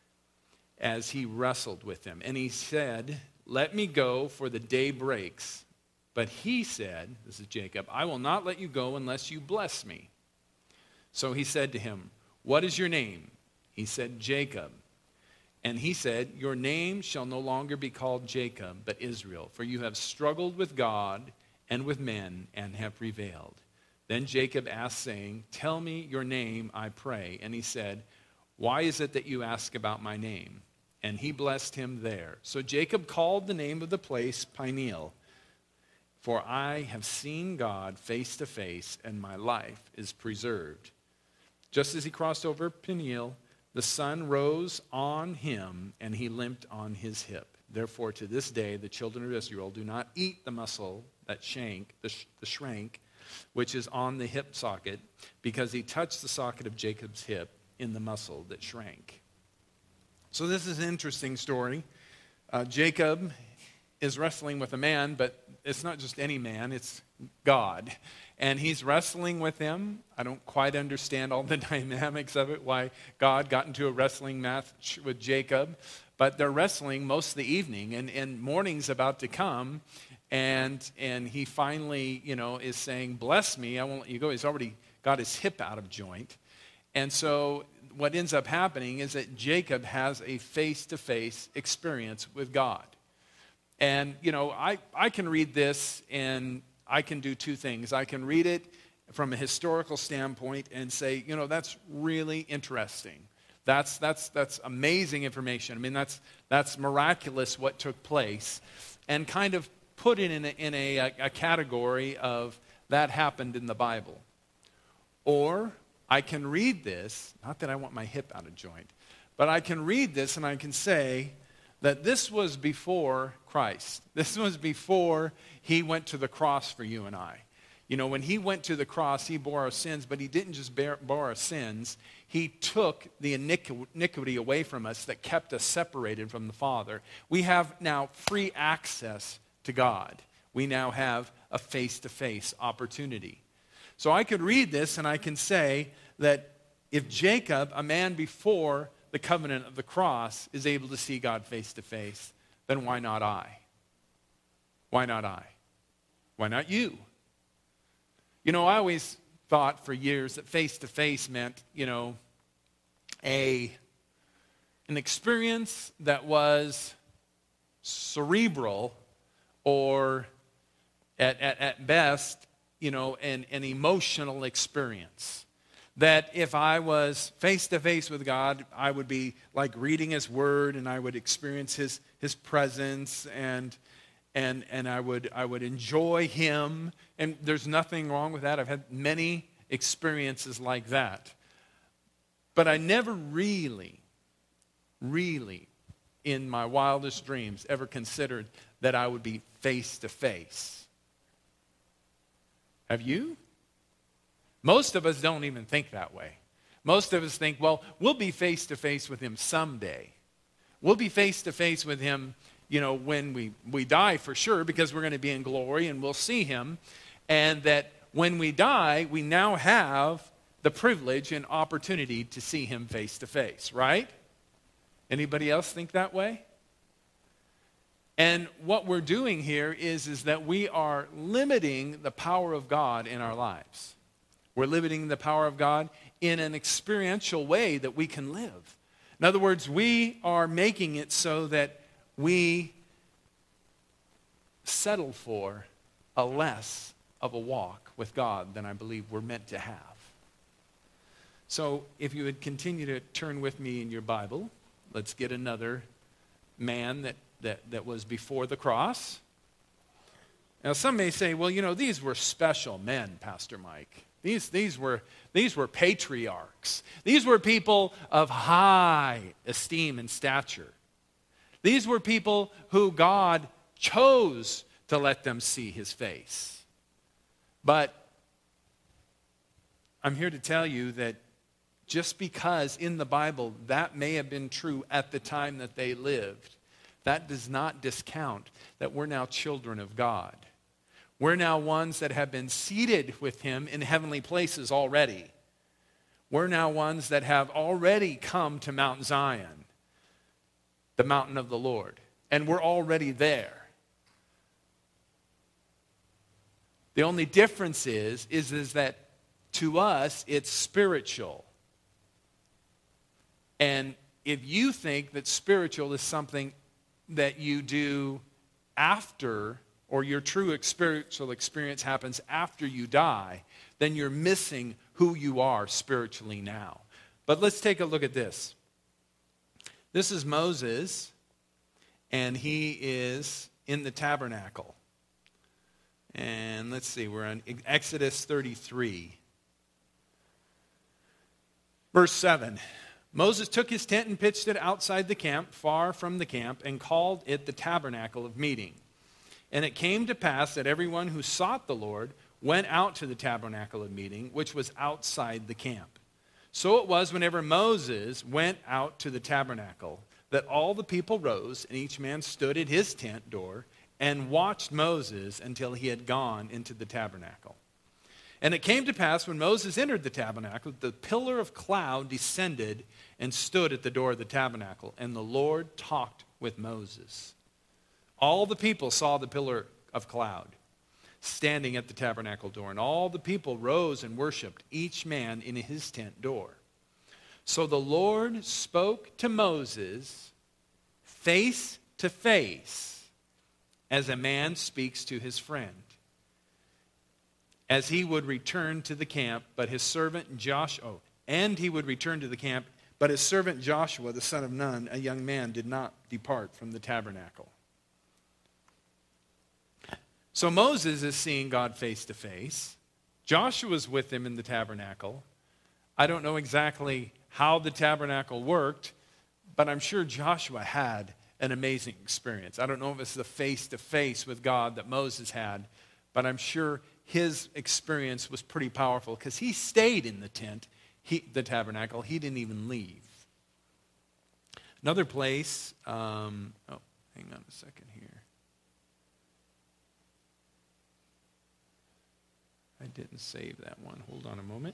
as he wrestled with him. And he said, let me go, for the day breaks. But he said, this is Jacob, I will not let you go unless you bless me. So he said to him, what is your name? He said, Jacob. And he said, your name shall no longer be called Jacob, but Israel, for you have struggled with God and with men and have prevailed. Then Jacob asked, saying, tell me your name, I pray. And he said, why is it that you ask about my name? And he blessed him there. So Jacob called the name of the place Peniel, for I have seen God face to face, and my life is preserved. Just as he crossed over Peniel, the sun rose on him, and he limped on his hip. Therefore, to this day, the children of Israel do not eat the muscle, that shank, the, sh- the shrank, which is on the hip socket, because he touched the socket of Jacob's hip in the muscle that shrank. So this is an interesting story. Uh, Jacob is wrestling with a man, but it's not just any man, it's God. And he's wrestling with him. I don't quite understand all the dynamics of it, why God got into a wrestling match with Jacob. But they're wrestling most of the evening, and, and morning's about to come. And and he finally, you know, is saying, bless me, I won't let you go. He's already got his hip out of joint. And so what ends up happening is that Jacob has a face-to-face experience with God. And, you know, I, I can read this and I can do two things. I can read it from a historical standpoint and say, you know, that's really interesting. That's that's that's amazing information. I mean, that's that's miraculous what took place. And kind of put it in a, in a, a category of that happened in the Bible. Or I can read this, not that I want my hip out of joint, but I can read this and I can say that this was before Christ. This was before he went to the cross for you and I. You know, when he went to the cross, he bore our sins, but he didn't just bear, bore our sins. He took the iniquity away from us that kept us separated from the Father. We have now free access to God. We now have a face-to-face opportunity. So I could read this and I can say that if Jacob, a man before the covenant of the cross, is able to see God face-to-face, then why not I? Why not I? Why not you? You know, I always thought for years that face-to-face meant, you know, a an experience that was cerebral, or at, at, at best, you know, an, an emotional experience. That if I was face-to-face with God, I would be like reading his word and I would experience his, his presence and and and I would I would enjoy him. And there's nothing wrong with that. I've had many experiences like that. But I never really, really, in my wildest dreams, ever considered that I would be face-to-face. Have you? Most of us don't even think that way. Most of us think, well, we'll be face-to-face with him someday. We'll be face-to-face with him, you know, when we, we die for sure, because we're going to be in glory and we'll see him. And that when we die, we now have the privilege and opportunity to see him face-to-face, right? Anybody else think that way? And what we're doing here is, is that we are limiting the power of God in our lives. We're limiting the power of God in an experiential way that we can live. In other words, we are making it so that we settle for a less of a walk with God than I believe we're meant to have. So if you would continue to turn with me in your Bible, let's get another man that That, that was before the cross. Now some may say, well, you know, these were special men, Pastor Mike. These, these, were, these were patriarchs. These were people of high esteem and stature. These were people who God chose to let them see his face. But I'm here to tell you that just because in the Bible that may have been true at the time that they lived, that does not discount that we're now children of God. We're now ones that have been seated with him in heavenly places already. We're now ones that have already come to Mount Zion, the mountain of the Lord. And we're already there. The only difference is, is, is that to us, it's spiritual. And if you think that spiritual is something that you do after, or your true spiritual experience happens after you die, then you're missing who you are spiritually now. But let's take a look at this. This is Moses, and he is in the tabernacle. And let's see, we're on Exodus thirty-three. Verse seven. Moses took his tent and pitched it outside the camp, far from the camp, and called it the tabernacle of meeting. And it came to pass that everyone who sought the Lord went out to the tabernacle of meeting, which was outside the camp. So it was whenever Moses went out to the tabernacle, that all the people rose, and each man stood at his tent door, and watched Moses until he had gone into the tabernacle. And it came to pass when Moses entered the tabernacle, the pillar of cloud descended and stood at the door of the tabernacle, and the Lord talked with Moses. All the people saw the pillar of cloud standing at the tabernacle door, and all the people rose and worshiped, each man in his tent door. So the Lord spoke to Moses face to face, as a man speaks to his friend, as he would return to the camp, but his servant Joshua, oh, and he would return to the camp, but his servant Joshua, the son of Nun, a young man, did not depart from the tabernacle. So Moses is seeing God face to face. Joshua's with him in the tabernacle. I don't know exactly how the tabernacle worked, but I'm sure Joshua had an amazing experience. I don't know if it's the face-to-face with God that Moses had, but I'm sure his experience was pretty powerful because he stayed in the tent, he, the tabernacle. He didn't even leave. Another place, um, oh, hang on a second here. I didn't save that one. Hold on a moment.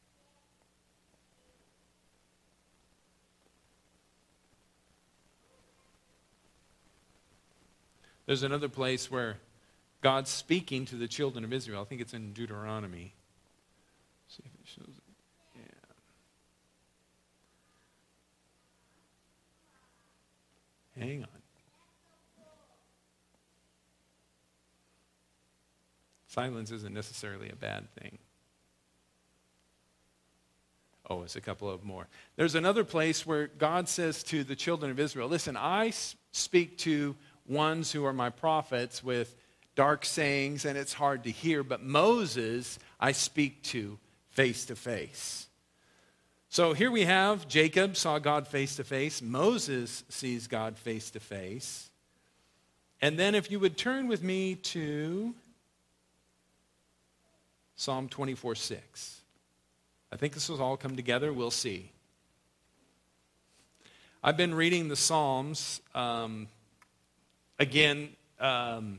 There's another place where God's speaking to the children of Israel. I think it's in Deuteronomy. See if it shows it. Yeah. Hang on. Silence isn't necessarily a bad thing. Oh, it's a couple of more. There's another place where God says to the children of Israel, listen, I speak to ones who are my prophets with dark sayings, and it's hard to hear, but Moses I speak to face to face. So here we have Jacob saw God face to face. Moses sees God face to face. And then if you would turn with me to Psalm twenty-four six. I think this will all come together. We'll see. I've been reading the Psalms. Um, again, um,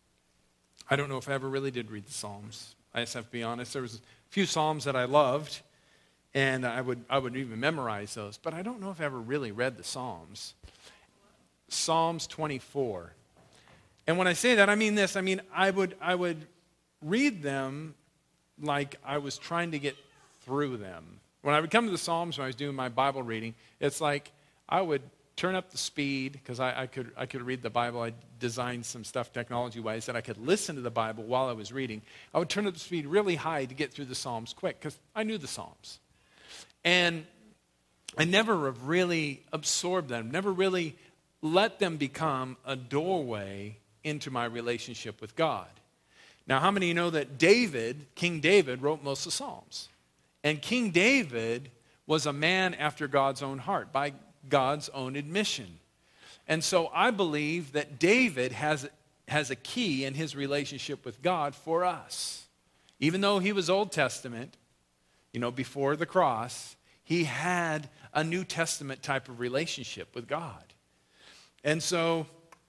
I don't know if I ever really did read the Psalms. I just have to be honest. There was a few Psalms that I loved, and I would I would even memorize those. But I don't know if I ever really read the Psalms. Psalms twenty-four. And when I say that, I mean this. I mean, I would I would read them like I was trying to get through them. When I would come to the Psalms when I was doing my Bible reading, it's like I would turn up the speed because I, I could I could read the Bible. I designed some stuff technology-wise that I could listen to the Bible while I was reading. I would turn up the speed really high to get through the Psalms quick because I knew the Psalms. And I never have really absorbed them, never really let them become a doorway into my relationship with God. Now, how many of you know that David, King David, wrote most of the Psalms? And King David was a man after God's own heart, by God's own admission. And so I believe that David has, has a key in his relationship with God for us. Even though he was Old Testament, you know, before the cross, he had a New Testament type of relationship with God. And so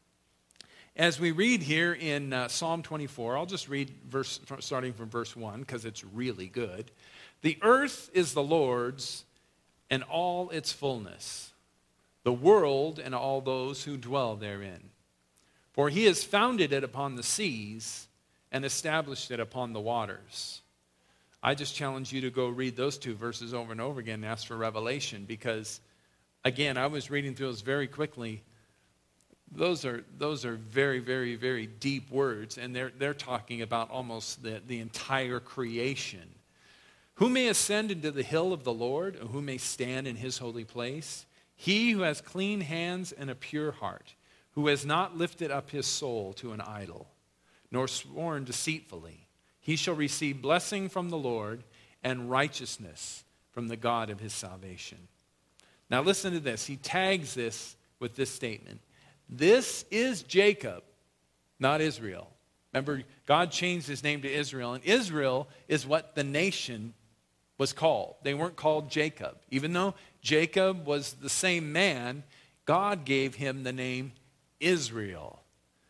as we read here in uh, Psalm twenty-four, I'll just read verse starting from verse one because it's really good. The earth is the Lord's and all its fullness, the world and all those who dwell therein. For he has founded it upon the seas and established it upon the waters. I just challenge you to go read those two verses over and over again and ask for revelation because, again, I was reading through those very quickly. Those are those are very, very, very deep words, and they're they're talking about almost the, the entire creation. Who may ascend into the hill of the Lord, or who may stand in his holy place? He who has clean hands and a pure heart, who has not lifted up his soul to an idol, nor sworn deceitfully, he shall receive blessing from the Lord and righteousness from the God of his salvation. Now listen to this. He tags this with this statement. This is Jacob, not Israel. Remember, God changed his name to Israel, and Israel is what the nation was called. They weren't called Jacob. Even though Jacob was the same man, God gave him the name Israel.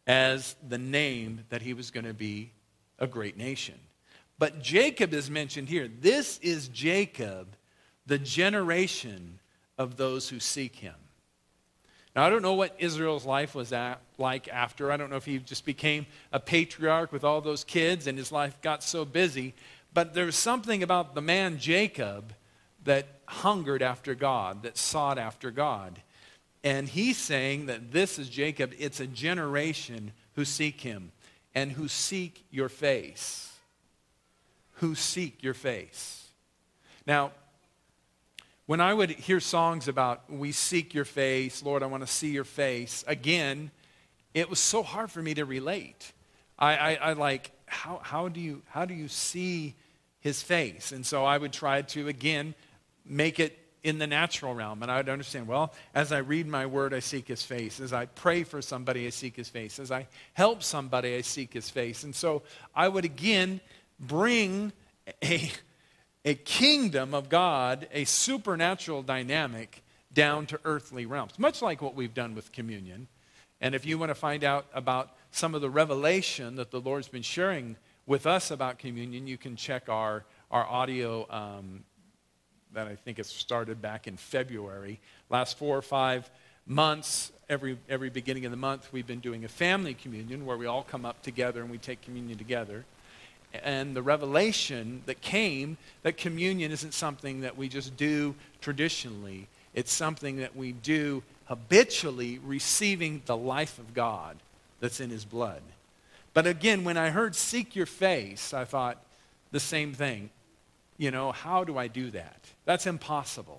as the name that he was going to be a great nation. But Jacob is mentioned here. This is Jacob, the generation of those who seek him. Now, I don't know what Israel's life was at, like after. I don't know if he just became a patriarch with all those kids and his life got so busy. But there's something about the man Jacob that hungered after God, that sought after God. And he's saying that this is Jacob. It's a generation who seek him and who seek your face. Who seek your face. Now, when I would hear songs about, we seek your face, Lord, I want to see your face, again, it was so hard for me to relate. I, I, I like, how, how, do you, how do you see his face? And so I would try to, again, make it in the natural realm. And I would understand, well, as I read my word, I seek his face. As I pray for somebody, I seek his face. As I help somebody, I seek his face. And so I would, again, bring a... a kingdom of God, a supernatural dynamic down to earthly realms, much like what we've done with communion. And if you want to find out about some of the revelation that the Lord's been sharing with us about communion, you can check our, our audio um, that I think it started back in February. Last four or five months, every, every beginning of the month, we've been doing a family communion where we all come up together and we take communion together. And the revelation that came that communion isn't something that we just do traditionally. It's something that we do habitually, receiving the life of God that's in his blood. But again, when I heard seek your face, I thought the same thing. You know, how do I do that? That's impossible.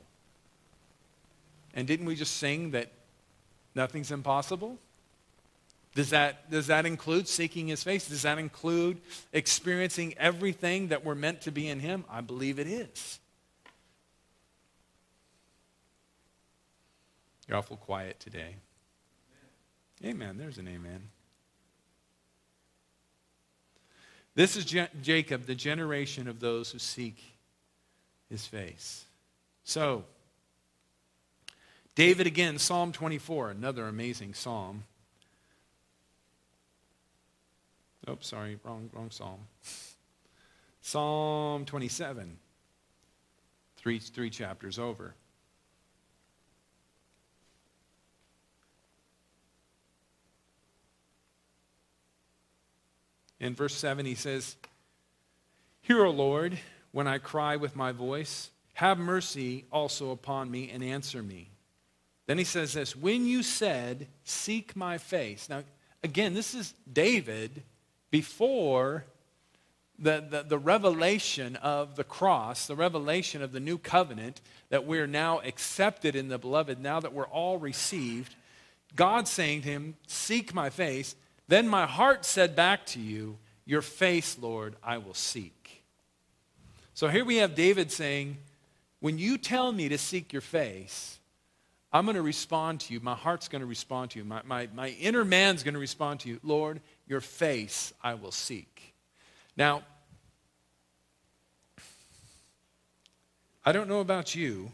And didn't we just sing that nothing's impossible? Does that, does that include seeking his face? Does that include experiencing everything that we're meant to be in him? I believe it is. You're awful quiet today. Amen. There's an amen. This is Je- Jacob, the generation of those who seek his face. So, David again, Psalm twenty-four, another amazing psalm. Oops, sorry, wrong, wrong psalm. Psalm twenty-seven, three, three chapters over. In verse seven, he says, "Hear, O Lord, when I cry with my voice. Have mercy also upon me and answer me." Then he says this, "When you said, 'Seek my face.'" Now, again, this is David before the, the, the revelation of the cross, the revelation of the new covenant, that we're now accepted in the beloved, now that we're all received. God saying to him, "Seek my face. Then my heart said back to you, 'Your face, Lord, I will seek.'" So here we have David saying, when you tell me to seek your face, I'm going to respond to you. My heart's going to respond to you. My, my, my inner man's going to respond to you. Lord, your face I will seek. Now, I don't know about you,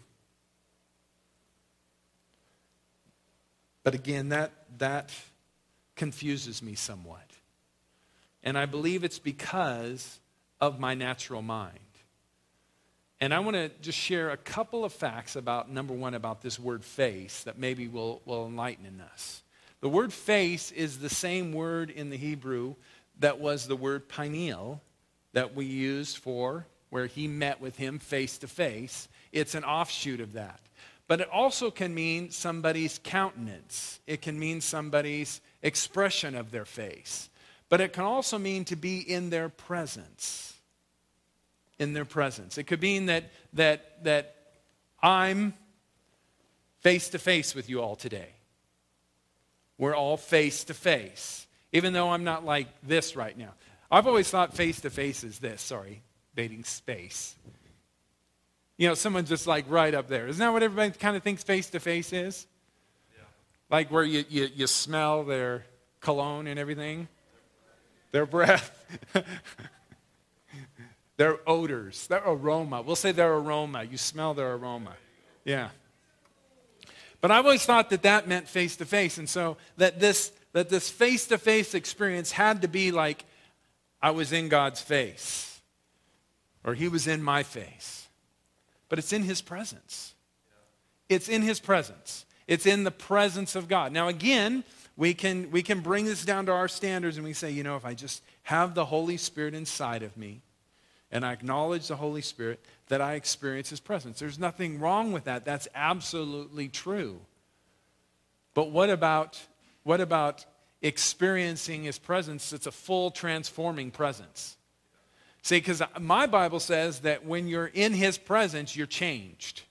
but again, that, that confuses me somewhat. And I believe it's because of my natural mind. And I want to just share a couple of facts about, number one, about this word face that maybe will, will enlighten in us. The word face is the same word in the Hebrew that was the word pineal that we used for where he met with him face to face. It's an offshoot of that. But it also can mean somebody's countenance. It can mean somebody's expression of their face. But it can also mean to be in their presence. In their presence. It could mean that that that I'm face to face with you all today. We're all face to face. Even though I'm not like this right now. I've always thought face to face is this. Sorry, baiting space. You know, someone's just like right up there. Isn't that what everybody kind of thinks face to face is? Yeah. Like where you, you, you smell their cologne and everything. Their breath. Their odors, their aroma. We'll say their aroma. You smell their aroma. Yeah. But I've always thought that that meant face to face. And so that this that this face-to-face experience had to be like I was in God's face or he was in my face. But it's in his presence. It's in his presence. It's in the presence of God. Now again, we can, we can bring this down to our standards and we say, you know, if I just have the Holy Spirit inside of me and I acknowledge the Holy Spirit, that I experience his presence. There's nothing wrong with that. That's absolutely true. But what about, what about experiencing his presence? It's a full transforming presence. See, because my Bible says that when you're in his presence, you're changed.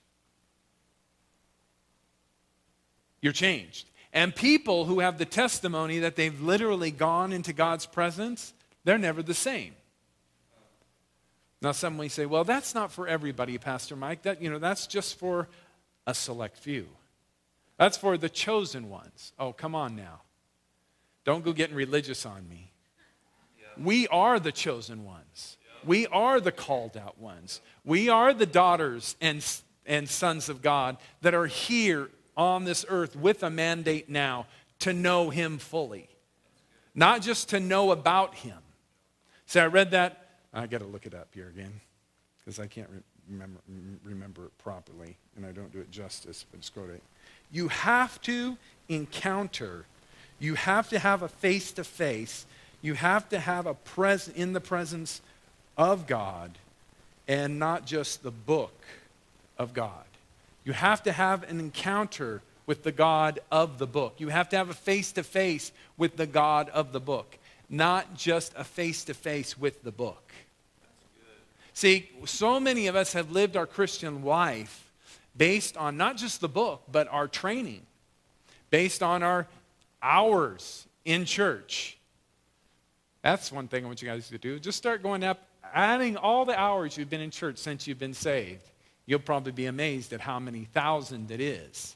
You're changed. And people who have the testimony that they've literally gone into God's presence, they're never the same. Now some may say, well, that's not for everybody, Pastor Mike. That, you know, that's just for a select few. That's for the chosen ones. Oh, come on now. Don't go getting religious on me. Yeah. We are the chosen ones. Yeah. We are the called out ones. We are the daughters and, and sons of God that are here on this earth with a mandate now to know him fully. Not just to know about him. See, I read that. I got to look it up here again because I can't re- remember, remember it properly and I don't do it justice, but just go to it. You have to encounter, you have to have a face-to-face, you have to have a pres- in the presence of God and not just the book of God. You have to have an encounter with the God of the book. You have to have a face-to-face with the God of the book, not just a face-to-face with the book. See, so many of us have lived our Christian life based on not just the book, but our training, based on our hours in church. That's one thing I want you guys to do. Just start going up, adding all the hours you've been in church since you've been saved. You'll probably be amazed at how many thousand it is.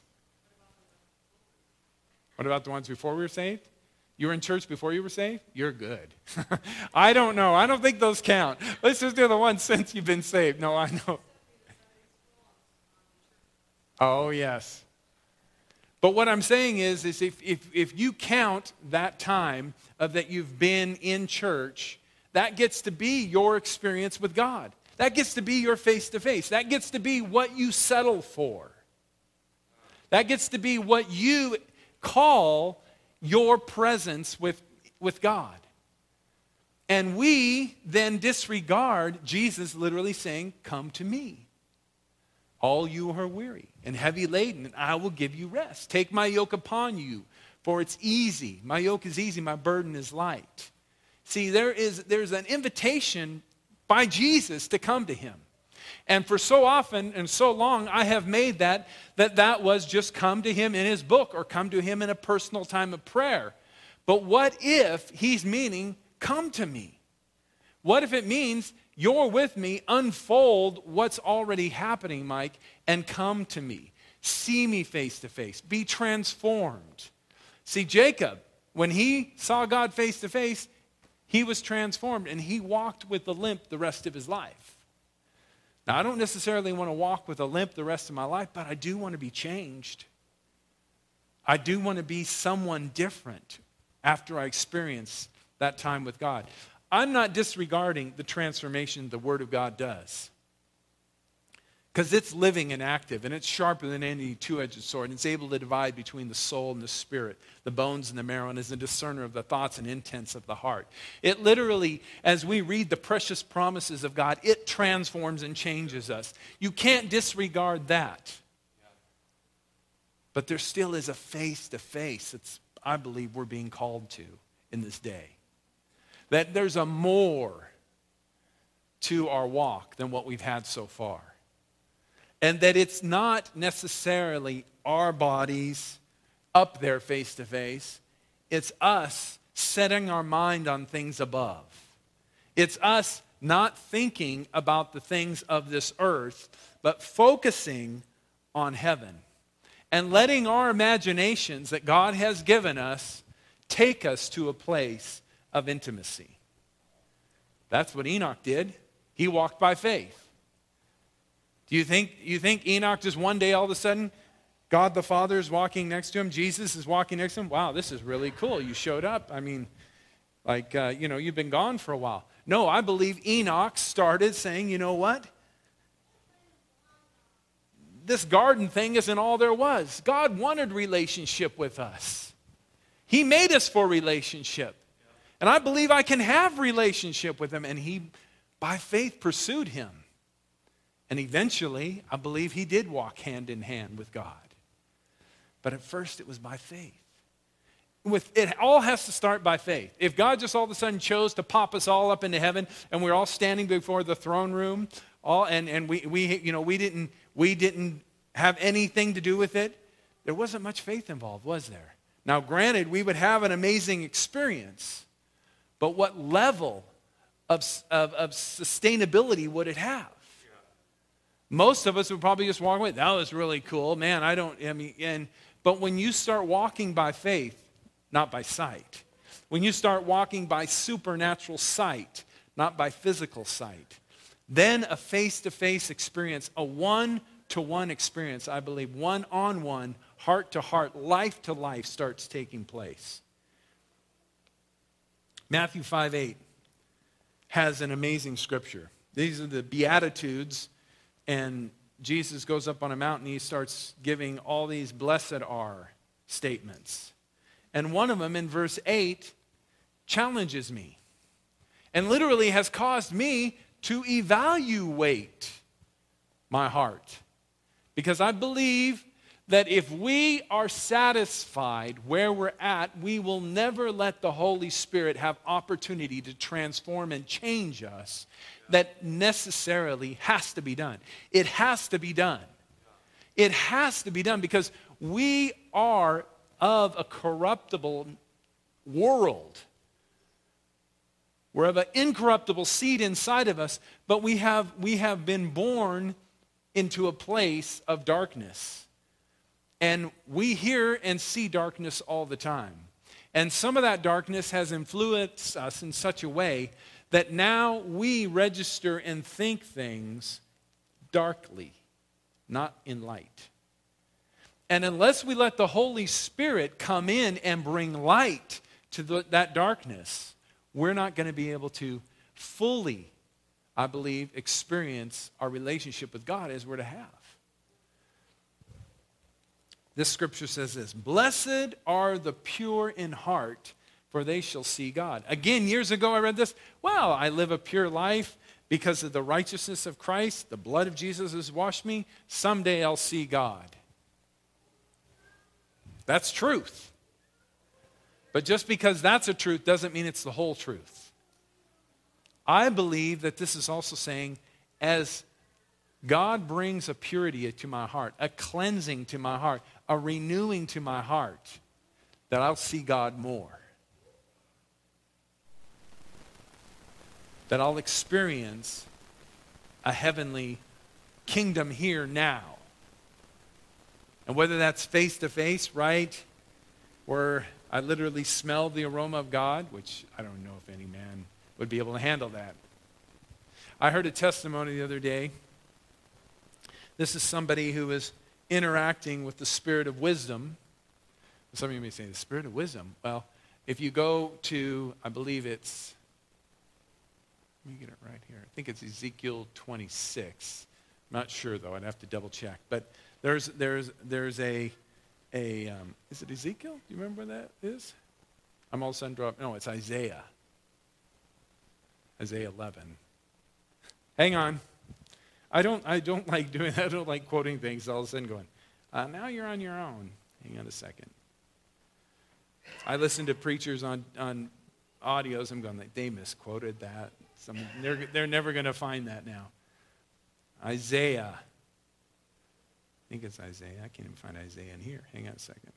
What about the ones before we were saved? You were in church before you were saved? You're good. I don't know. I don't think those count. Let's just do the ones since you've been saved. No, I know. Oh, yes. But what I'm saying is, is if, if, if you count that time of that you've been in church, that gets to be your experience with God. That gets to be your face-to-face. That gets to be what you settle for. That gets to be what you call your presence with, with God. And we then disregard Jesus literally saying, come to me, all you who are weary and heavy laden, and I will give you rest. Take my yoke upon you, for it's easy. My yoke is easy, my burden is light. See, there is there's an invitation by Jesus to come to him. And for so often and so long, I have made that, that that was just come to him in his book or come to him in a personal time of prayer. But what if he's meaning, come to me? What if it means, you're with me, unfold what's already happening, Mike, and come to me. See me face to face. Be transformed. See, Jacob, when he saw God face to face, he was transformed and he walked with a limp the rest of his life. Now, I don't necessarily want to walk with a limp the rest of my life, but I do want to be changed. I do want to be someone different after I experience that time with God. I'm not disregarding the transformation the Word of God does. Because it's living and active, and it's sharper than any two-edged sword, and it's able to divide between the soul and the spirit, the bones and the marrow, and is a discerner of the thoughts and intents of the heart. It literally, as we read the precious promises of God, it transforms and changes us. You can't disregard that. But there still is a face-to-face that's, I believe, we're being called to in this day. That there's a more to our walk than what we've had so far. And that it's not necessarily our bodies up there face to face. It's us setting our mind on things above. It's us not thinking about the things of this earth, but focusing on heaven. And letting our imaginations that God has given us take us to a place of intimacy. That's what Enoch did. He walked by faith. Do you think, you think Enoch just one day all of a sudden God the Father is walking next to him. Jesus is walking next to him. Wow, this is really cool. You showed up. I mean, like, uh, you know, you've been gone for a while. No, I believe Enoch started saying, you know what? This garden thing isn't all there was. God wanted relationship with us. He made us for relationship. And I believe I can have relationship with him. And he, by faith, pursued him. And eventually, I believe he did walk hand in hand with God. But at first, it was by faith. With, it all has to start by faith. If God just all of a sudden chose to pop us all up into heaven and we're all standing before the throne room, all and, and we, we you know we didn't we didn't have anything to do with it, there wasn't much faith involved, was there? Now, granted, we would have an amazing experience, but what level of, of, of sustainability would it have? Most of us would probably just walk away. That was really cool. Man, I don't, I mean, and, but when you start walking by faith, not by sight, when you start walking by supernatural sight, not by physical sight, then a face-to-face experience, a one-to-one experience, I believe, one-on-one, heart-to-heart, life-to-life starts taking place. Matthew five eight has an amazing scripture. These are the Beatitudes. And Jesus goes up on a mountain, he starts giving all these blessed are statements. And one of them in verse eight challenges me and literally has caused me to evaluate my heart. Because I believe that if we are satisfied where we're at, we will never let the Holy Spirit have opportunity to transform and change us. That necessarily has to be done. It has to be done. It has to be done because we are of a corruptible world. We're of an incorruptible seed inside of us, but we have, we have been born into a place of darkness. And we hear and see darkness all the time. And some of that darkness has influenced us in such a way that now we register and think things darkly, not in light. And unless we let the Holy Spirit come in and bring light to the, that darkness, we're not going to be able to fully, I believe, experience our relationship with God as we're to have. This scripture says this, "Blessed are the pure in heart, for they shall see God." Again, years ago I read this. Well, I live a pure life because of the righteousness of Christ. The blood of Jesus has washed me. Someday I'll see God. That's truth. But just because that's a truth doesn't mean it's the whole truth. I believe that this is also saying, as God brings a purity to my heart, a cleansing to my heart, a renewing to my heart, that I'll see God more. That I'll experience a heavenly kingdom here now. And whether that's face to face, right, where I literally smell the aroma of God, which I don't know if any man would be able to handle that. I heard a testimony the other day. This is somebody who is interacting with the spirit of wisdom. Some of you may say, the spirit of wisdom. Well, if you go to, I believe it's, let me get it right here. I think it's Ezekiel twenty-six. I'm not sure, though. I'd have to double check. But there's there's there's a, a um, is it Ezekiel? Do you remember where that is? I'm all of a sudden dropping. No, it's Isaiah. Isaiah eleven. Hang on. I don't I don't like doing that. I don't like quoting things all of a sudden going, uh, now you're on your own. Hang on a second. I listen to preachers on, on audios. I'm going, like, they misquoted that. Some, they're, they're never going to find that now. Isaiah. I think it's Isaiah. I can't even find Isaiah in here. Hang on a second.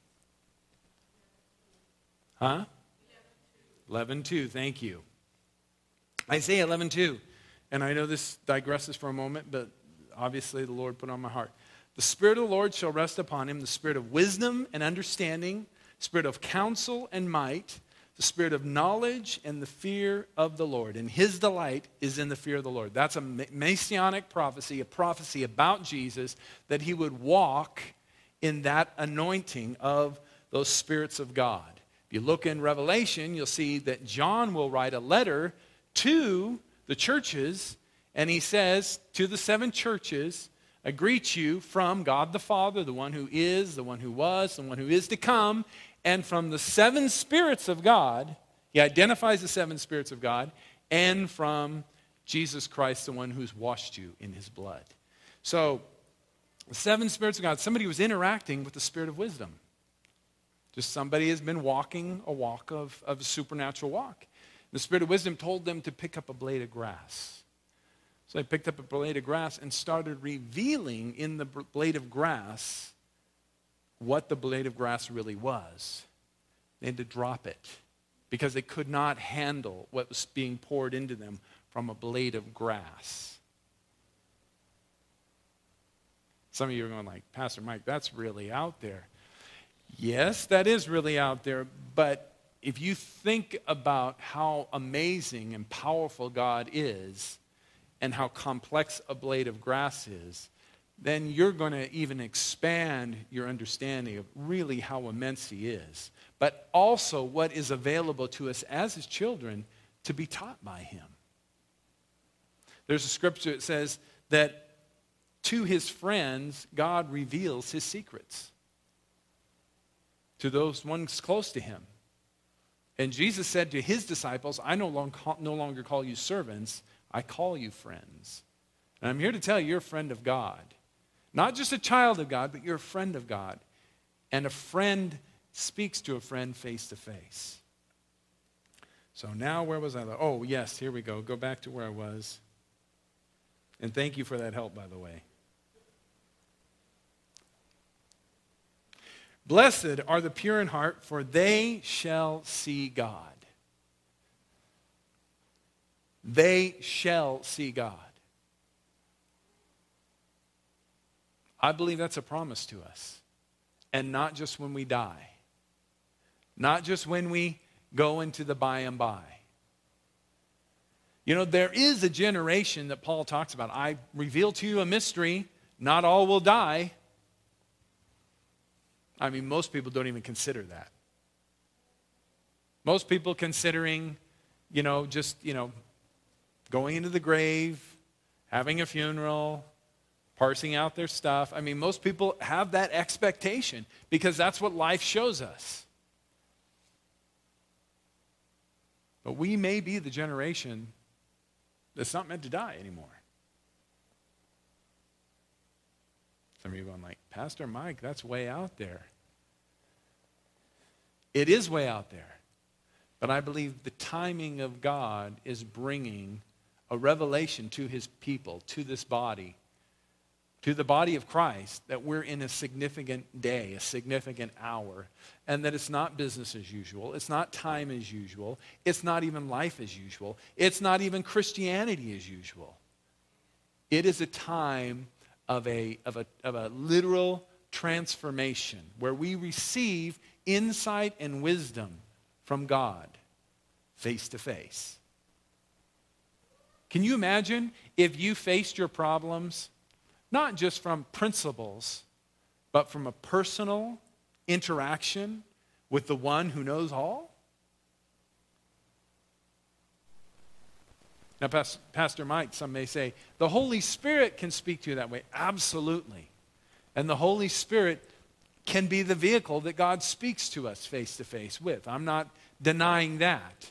Huh? eleven two. Thank you. Isaiah eleven two. And I know this digresses for a moment, but obviously the Lord put it on my heart. The Spirit of the Lord shall rest upon him, the spirit of wisdom and understanding, spirit of counsel and might, the spirit of knowledge and the fear of the Lord. And his delight is in the fear of the Lord. That's a messianic prophecy, a prophecy about Jesus, that he would walk in that anointing of those spirits of God. If you look in Revelation, you'll see that John will write a letter to the churches, and he says to the seven churches, I greet you from God the Father, the one who is, the one who was, the one who is to come, and from the seven spirits of God. He identifies the seven spirits of God, and from Jesus Christ, the one who's washed you in his blood. So, the seven spirits of God, somebody was interacting with the spirit of wisdom. Just somebody has been walking a walk of, of a supernatural walk. The spirit of wisdom told them to pick up a blade of grass. So they picked up a blade of grass and started revealing in the blade of grass what the blade of grass really was. They had to drop it because they could not handle what was being poured into them from a blade of grass. Some of you are going like, Pastor Mike, that's really out there. Yes, that is really out there, but if you think about how amazing and powerful God is and how complex a blade of grass is, then you're going to even expand your understanding of really how immense he is, but also what is available to us as his children to be taught by him. There's a scripture that says that to his friends, God reveals his secrets to those ones close to him. And Jesus said to his disciples, I no longer, call, no longer call you servants, I call you friends. And I'm here to tell you, you're a friend of God. Not just a child of God, but you're a friend of God. And a friend speaks to a friend face to face. So now where was I? Oh, yes, here we go. Go back to where I was. And thank you for that help, by the way. Blessed are the pure in heart, for they shall see God. They shall see God. I believe that's a promise to us. And not just when we die. Not just when we go into the by and by. You know, there is a generation that Paul talks about. I reveal to you a mystery. Not all will die. I mean, most people don't even consider that. Most people considering, you know, just, you know, going into the grave, having a funeral, parsing out their stuff. I mean, most people have that expectation because that's what life shows us. But we may be the generation that's not meant to die anymore. Some of you are going like, Pastor Mike, that's way out there. It is way out there. But I believe the timing of God is bringing a revelation to his people, to this body, to the body of Christ, that we're in a significant day, a significant hour, and that it's not business as usual. It's not time as usual. It's not even life as usual. It's not even Christianity as usual. It is a time of a, of a, of a literal transformation where we receive insight and wisdom from God face to face. Can you imagine if you faced your problems not just from principles, but from a personal interaction with the one who knows all? Now, Pastor Mike, some may say, the Holy Spirit can speak to you that way. Absolutely. And the Holy Spirit can be the vehicle that God speaks to us face to face with. I'm not denying that.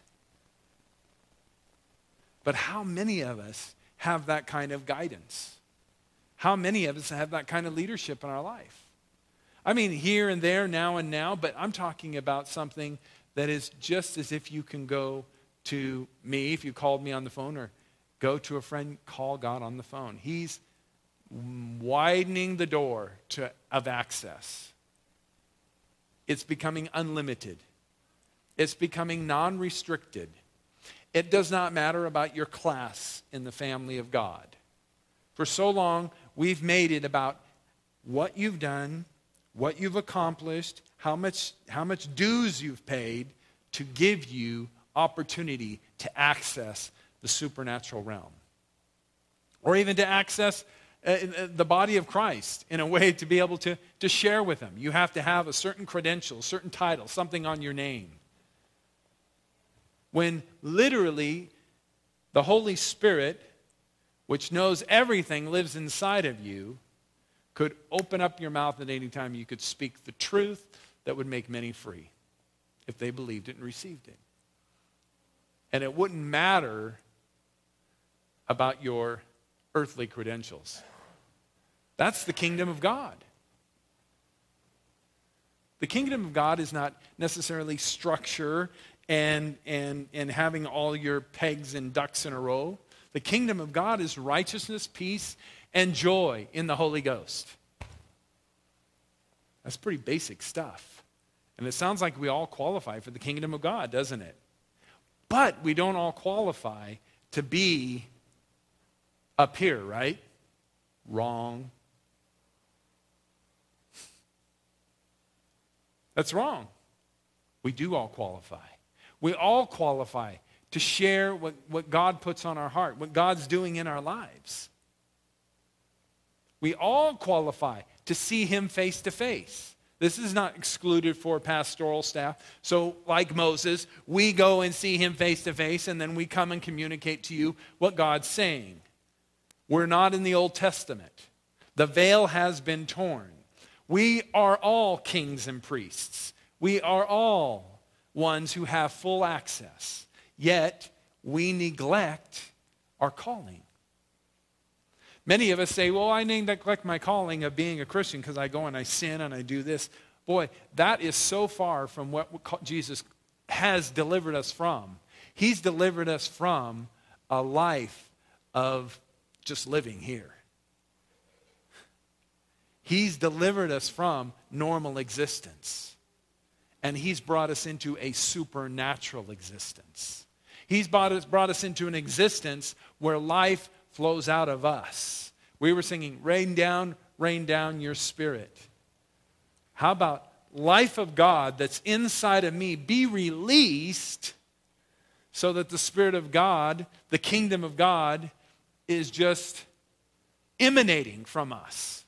But how many of us have that kind of guidance? How many of us have that kind of leadership in our life? I mean, here and there, now and now, but I'm talking about something that is just as if you can go to me, if you called me on the phone, or go to a friend, call God on the phone. He's widening the door to, of access. It's becoming unlimited. It's becoming non-restricted. It does not matter about your class in the family of God. For so long, we've made it about what you've done, what you've accomplished, how much, how much dues you've paid to give you opportunity to access the supernatural realm. Or even to access uh, the body of Christ in a way to be able to, to share with them. You have to have a certain credential, a certain title, something on your name. When literally the Holy Spirit, which knows everything, lives inside of you, could open up your mouth at any time. You could speak the truth that would make many free if they believed it and received it. And it wouldn't matter about your earthly credentials. That's the kingdom of God. The kingdom of God is not necessarily structure and, and, and having all your pegs and ducks in a row. The kingdom of God is righteousness, peace, and joy in the Holy Ghost. That's pretty basic stuff. And it sounds like we all qualify for the kingdom of God, doesn't it? But we don't all qualify to be up here, right? Wrong. That's wrong. We do all qualify. We all qualify to share what, what God puts on our heart, what God's doing in our lives. We all qualify to see him face to face. This is not excluded for pastoral staff. So like Moses, we go and see him face to face, and then we come and communicate to you what God's saying. We're not in the Old Testament. The veil has been torn. We are all kings and priests. We are all ones who have full access. Yet we neglect our calling. Many of us say, well, I neglect my calling of being a Christian because I go and I sin and I do this. Boy, that is so far from what Jesus has delivered us from. He's delivered us from a life of just living here. He's delivered us from normal existence. And he's brought us into a supernatural existence. He's brought us, brought us into an existence where life flows out of us. We were singing, rain down, rain down your spirit. How about life of God that's inside of me be released so that the Spirit of God, the kingdom of God, is just emanating from us.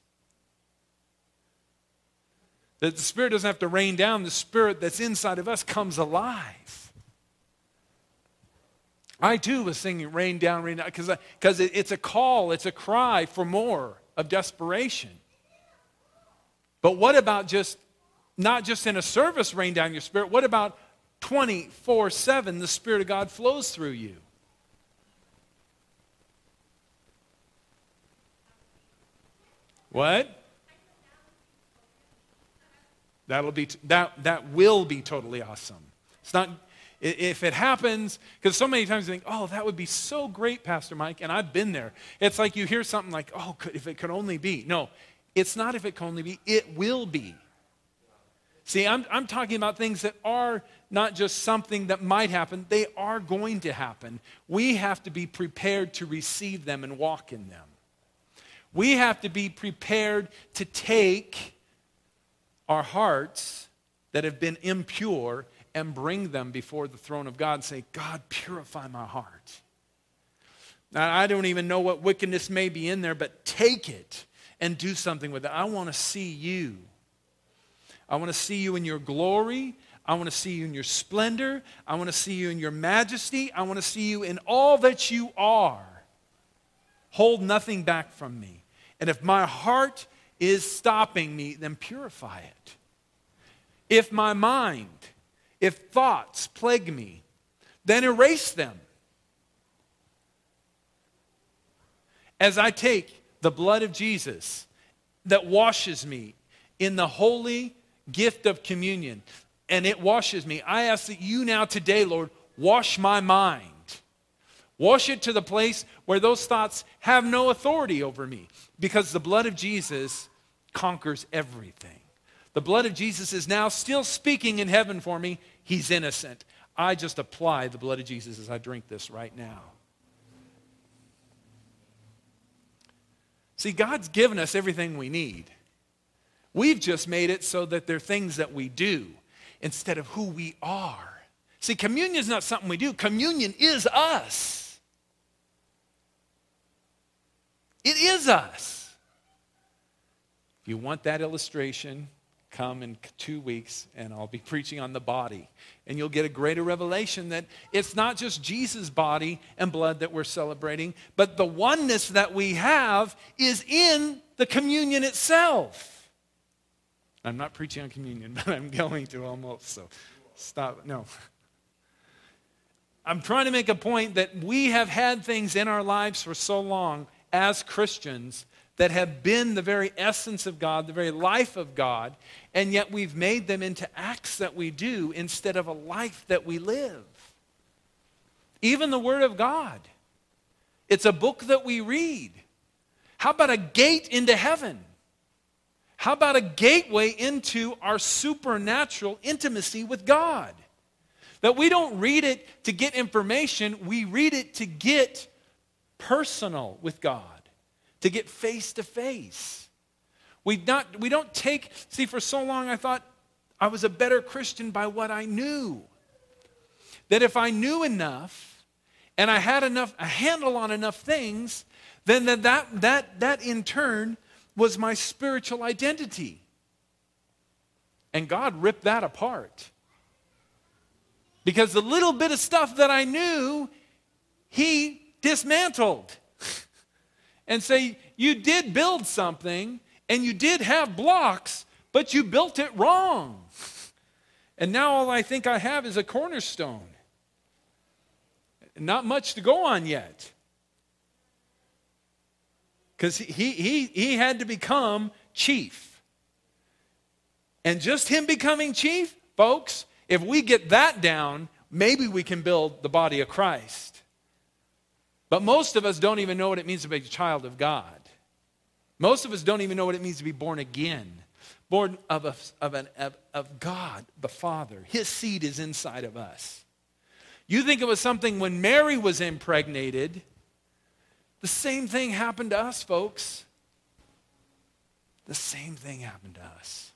That the Spirit doesn't have to rain down. The Spirit that's inside of us comes alive. I too was singing rain down, rain down, because because it, it's a call, it's a cry for more of desperation. But what about just, not just in a service rain down your spirit, what about twenty-four seven the Spirit of God flows through you? What? That'll be, that, that will be totally awesome. It's not... If it happens, because so many times you think, oh, that would be so great, Pastor Mike, and I've been there. It's like you hear something like, oh, if it could only be. No, it's not if it can only be, it will be. See, I'm, I'm talking about things that are not just something that might happen, they are going to happen. We have to be prepared to receive them and walk in them. We have to be prepared to take our hearts that have been impure and bring them before the throne of God and say, God, purify my heart. Now, I don't even know what wickedness may be in there, but take it and do something with it. I want to see you. I want to see you in your glory. I want to see you in your splendor. I want to see you in your majesty. I want to see you in all that you are. Hold nothing back from me. And if my heart is stopping me, then purify it. If my mind, if thoughts plague me, then erase them. As I take the blood of Jesus that washes me in the holy gift of communion, and it washes me, I ask that you now today, Lord, wash my mind. Wash it to the place where those thoughts have no authority over me, because the blood of Jesus conquers everything. The blood of Jesus is now still speaking in heaven for me. He's innocent. I just apply the blood of Jesus as I drink this right now. See, God's given us everything we need. We've just made it so that they're things that we do instead of who we are. See, communion is not something we do. Communion is us. It is us. If you want that illustration, come in two weeks and I'll be preaching on the body. And you'll get a greater revelation that it's not just Jesus' body and blood that we're celebrating, but the oneness that we have is in the communion itself. I'm not preaching on communion, but I'm going to almost, so stop. No. I'm trying to make a point that we have had things in our lives for so long as Christians that have been the very essence of God, the very life of God, and yet we've made them into acts that we do instead of a life that we live. Even the Word of God. It's a book that we read. How about a gate into heaven? How about a gateway into our supernatural intimacy with God? That we don't read it to get information, we read it to get personal with God. To get face to face. We not we don't take, see, for so long I thought I was a better Christian by what I knew. That if I knew enough and I had enough a handle on enough things, then that that that, that in turn was my spiritual identity. And God ripped that apart. Because the little bit of stuff that I knew, He dismantled. And say, you did build something, and you did have blocks, but you built it wrong. And now all I think I have is a cornerstone. Not much to go on yet. Because he, he, he had to become chief. And just him becoming chief, folks, if we get that down, maybe we can build the body of Christ. But most of us don't even know what it means to be a child of God. Most of us don't even know what it means to be born again. Born of, a, of, an, of, of God, the Father. His seed is inside of us. You think it was something when Mary was impregnated, the same thing happened to us, folks. The same thing happened to us.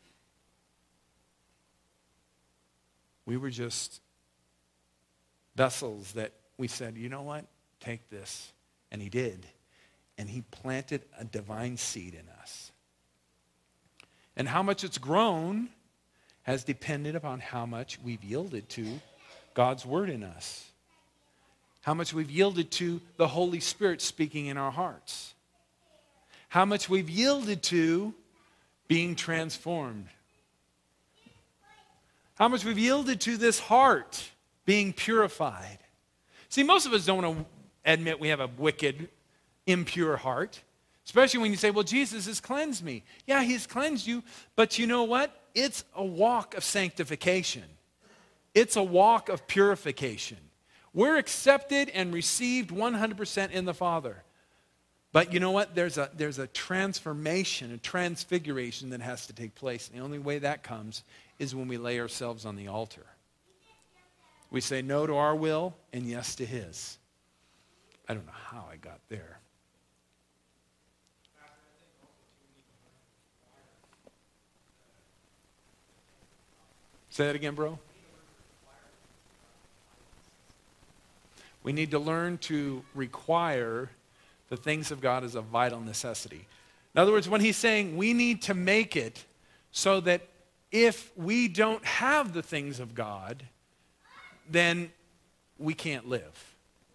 We were just vessels that we said, you know what? Take this. And He did. And He planted a divine seed in us. And how much it's grown has depended upon how much we've yielded to God's Word in us. How much we've yielded to the Holy Spirit speaking in our hearts. How much we've yielded to being transformed. How much we've yielded to this heart being purified. See, most of us don't want to admit we have a wicked, impure heart. Especially when you say, well, Jesus has cleansed me. Yeah, He's cleansed you, but you know what? It's a walk of sanctification. It's a walk of purification. We're accepted and received one hundred percent in the Father. But you know what? There's a, there's a transformation, a transfiguration that has to take place. And the only way that comes is when we lay ourselves on the altar. We say no to our will and yes to His. I don't know how I got there. Say that again, bro. We need to learn to require the things of God as a vital necessity. In other words, when he's saying we need to make it so that if we don't have the things of God, then we can't live.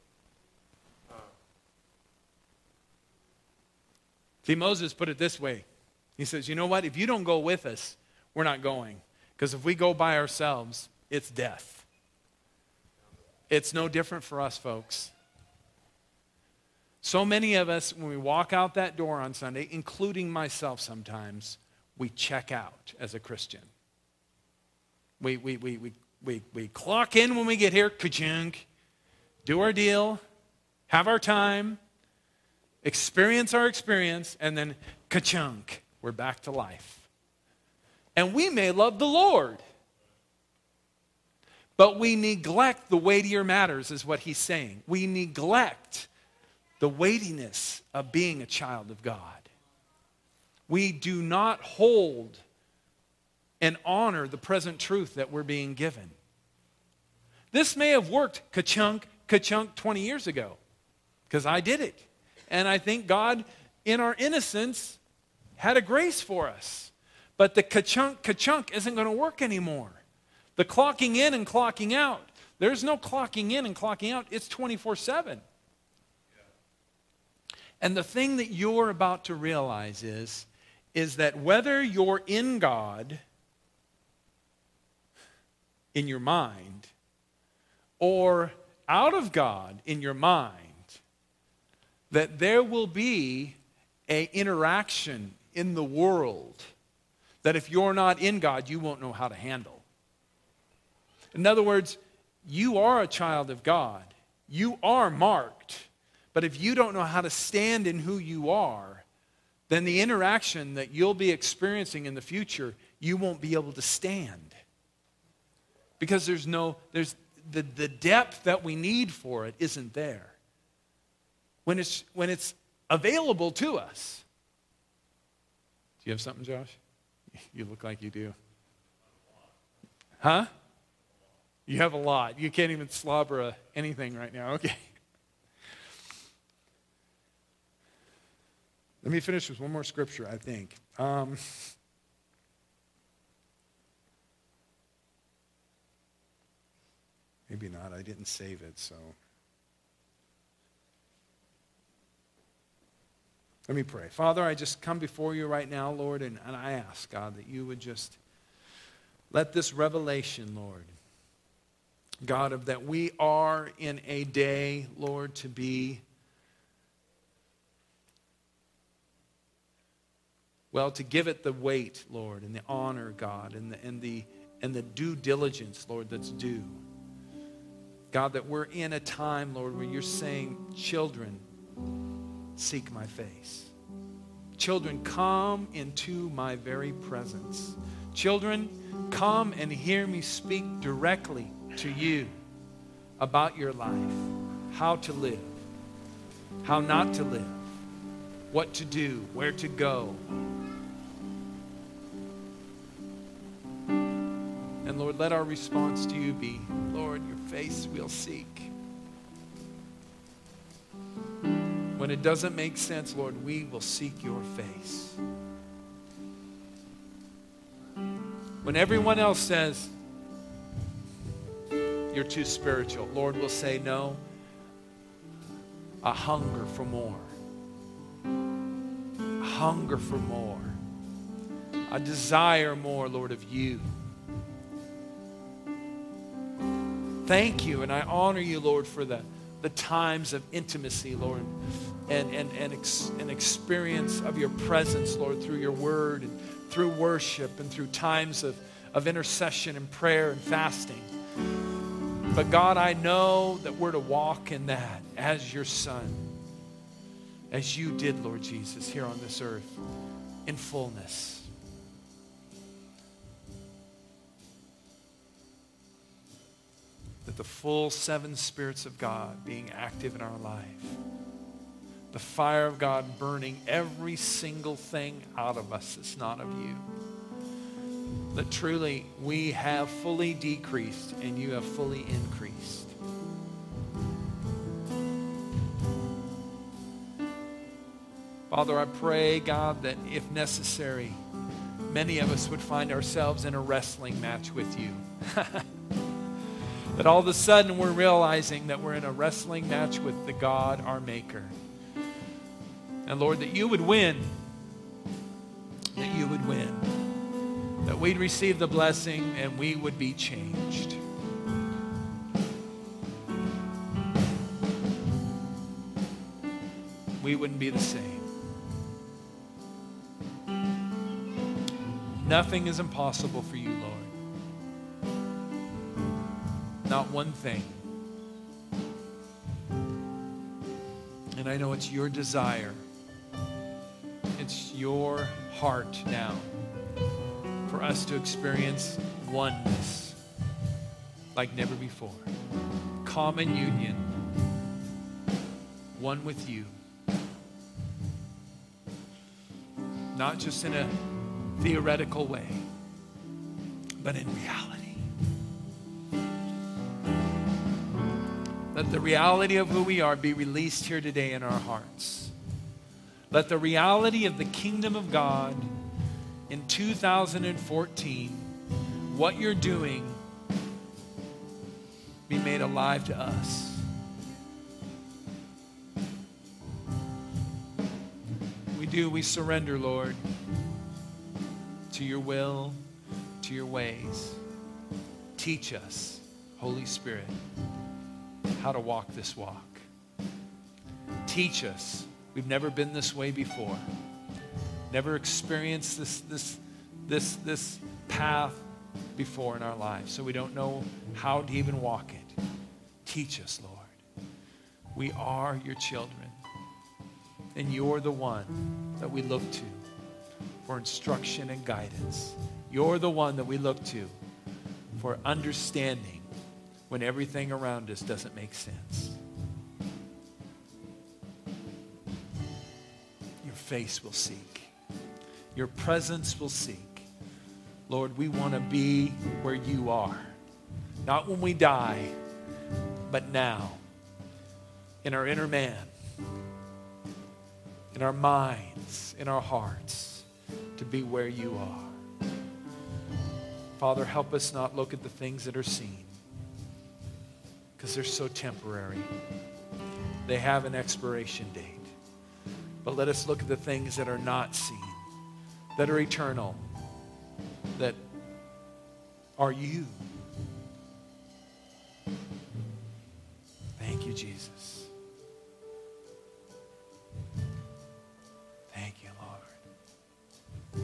See, Moses put it this way. He says, you know what? If you don't go with us, we're not going. Because if we go by ourselves, it's death. It's no different for us, folks. So many of us, when we walk out that door on Sunday, including myself sometimes, we check out as a Christian. We, we, we, we, we, we clock in when we get here, ka-chunk, do our deal, have our time, experience our experience, and then ka-chunk, we're back to life. And we may love the Lord, but we neglect the weightier matters, is what he's saying. We neglect the weightiness of being a child of God. We do not hold and honor the present truth that we're being given. This may have worked ka-chunk, ka-chunk twenty years ago, because I did it. And I think God, in our innocence, had a grace for us. But the ka-chunk, ka-chunk isn't going to work anymore. The clocking in and clocking out, there's no clocking in and clocking out. It's twenty-four seven. And the thing that you're about to realize is, is that whether you're in God, in your mind, or out of God in your mind, that there will be an interaction in the world that if you're not in God, you won't know how to handle. In other words, you are a child of God. You are marked. But if you don't know how to stand in who you are, then the interaction that you'll be experiencing in the future, you won't be able to stand. Because there's no, there's the, the depth that we need for it isn't there. When it's, when it's available to us. Do you have something, Josh? You look like you do. Huh? You have a lot. You can't even slobber a, anything right now. Okay. Let me finish with one more scripture, I think. Um, maybe not. I didn't save it, so. Let me pray. Father, I just come before you right now, Lord, and, and I ask, God, that you would just let this revelation, Lord, God, of that we are in a day, Lord, to be, well, to give it the weight, Lord, and the honor, God, and the, and the, and the due diligence, Lord, that's due. God, that we're in a time, Lord, where you're saying, children, seek my face. Children, come into my very presence. Children, come and hear me speak directly to you about your life, how to live, how not to live, what to do, where to go. And Lord, let our response to you be, Lord, your face we'll seek. When it doesn't make sense, Lord, we will seek your face. When everyone else says, you're too spiritual, Lord will say, no, a hunger for more. A hunger for more. A desire more, Lord, of you. Thank you, and I honor you, Lord, for the, the times of intimacy, Lord, and, and, and ex, an experience of your presence, Lord, through your word and through worship and through times of, of intercession and prayer and fasting. But God, I know that we're to walk in that as your son, as you did, Lord Jesus, here on this earth, in fullness. That the full seven spirits of God being active in our life, the fire of God burning every single thing out of us that's not of you. That truly we have fully decreased and you have fully increased. Father, I pray, God, that if necessary, many of us would find ourselves in a wrestling match with you. That all of a sudden we're realizing that we're in a wrestling match with the God, our Maker. And Lord, that you would win. That you would win. That we'd receive the blessing and we would be changed. We wouldn't be the same. Nothing is impossible for you, Lord. Not one thing. And I know it's your desire. It's your heart now for us to experience oneness like never before. Common union. One with you. Not just in a theoretical way, but in reality. Let the reality of who we are be released here today in our hearts. Let the reality of the kingdom of God in two thousand fourteen, what you're doing, be made alive to us. We do, we surrender, Lord, to your will, to your ways. Teach us, Holy Spirit, how to walk this walk. Teach us. We've never been this way before. Never experienced this, this, this, this path before in our lives, so we don't know how to even walk it. Teach us, Lord. We are your children, and you're the one that we look to for instruction and guidance. You're the one that we look to for understanding when everything around us doesn't make sense. Your face will seek. Your presence will seek. Lord, we want to be where you are. Not when we die, but now. In our inner man. In our minds. In our hearts. To be where you are. Father, help us not look at the things that are seen, because they're so temporary. They have an expiration date. But let us look at the things that are not seen, that are eternal, that are you. Thank you, Jesus. Thank you, Lord.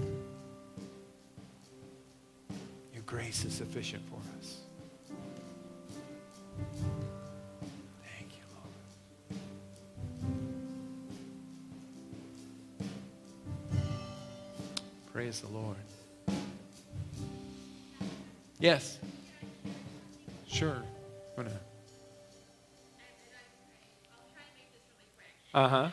Your grace is sufficient for us. Thank you, Lord. Praise the Lord. Yes. Sure. Wanna- Uh-huh.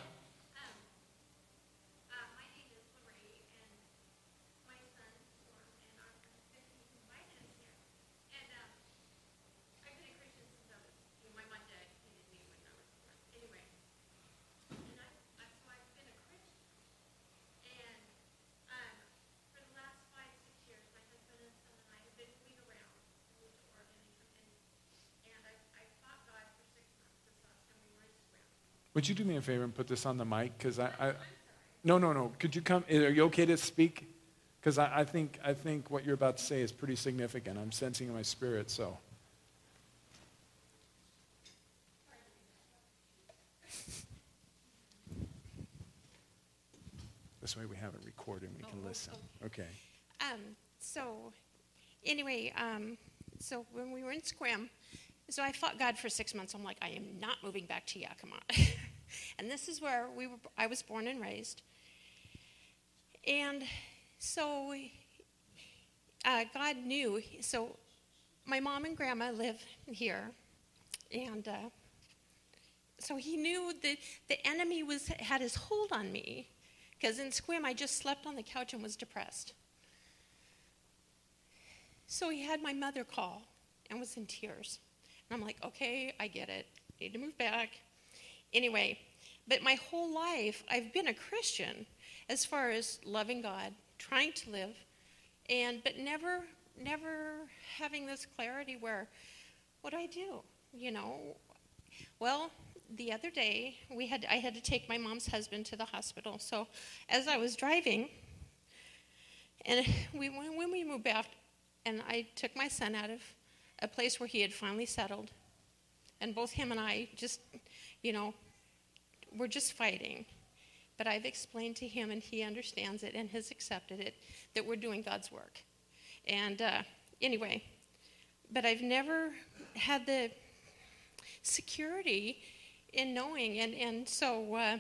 Would you do me a favor and put this on the mic? Because I, I, no, no, no. Could you come? Are you okay to speak? Because I, I think, I think what you're about to say is pretty significant. I'm sensing in my spirit. So. This way we have it recorded and we can Oh, listen. okay. Okay. Um, so, anyway, um, so when we were in Sequim, so I fought God for six months. I'm like, I am not moving back to Yakima. And this is where we were. I was born and raised. And so uh, God knew. So my mom and grandma live here. And uh, so he knew that the enemy was had his hold on me. Because in Sequim, I just slept on the couch and was depressed. So he had my mother call and was in tears. And I'm like, okay, I get it. Need to move back. Anyway, but my whole life, I've been a Christian as far as loving God, trying to live, and but never, never having this clarity where, what do I do? You know? Well, the other day, we had I had to take my mom's husband to the hospital. So as I was driving, and we when we moved back, and I took my son out of a place where he had finally settled, and both him and I just, you know, we're just fighting. But I've explained to him, and he understands it and has accepted it, that we're doing God's work. And uh, anyway, but I've never had the security in knowing, and, and so uh,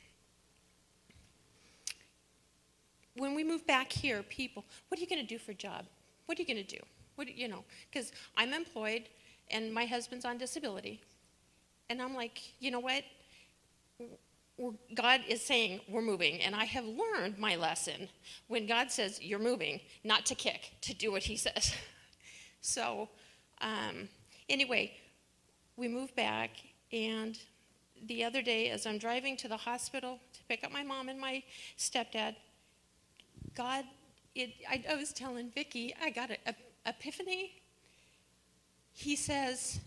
when we move back here, people, what are you going to do for a job? What are you going to do? What, you know, because I'm employed and my husband's on disability. And I'm like, you know what? We're, God is saying we're moving. And I have learned my lesson when God says you're moving, not to kick, to do what he says. So um, anyway, we moved back, and the other day, as I'm driving to the hospital to pick up my mom and my stepdad, God, it, I, I was telling Vicki, I got an epiphany. He says,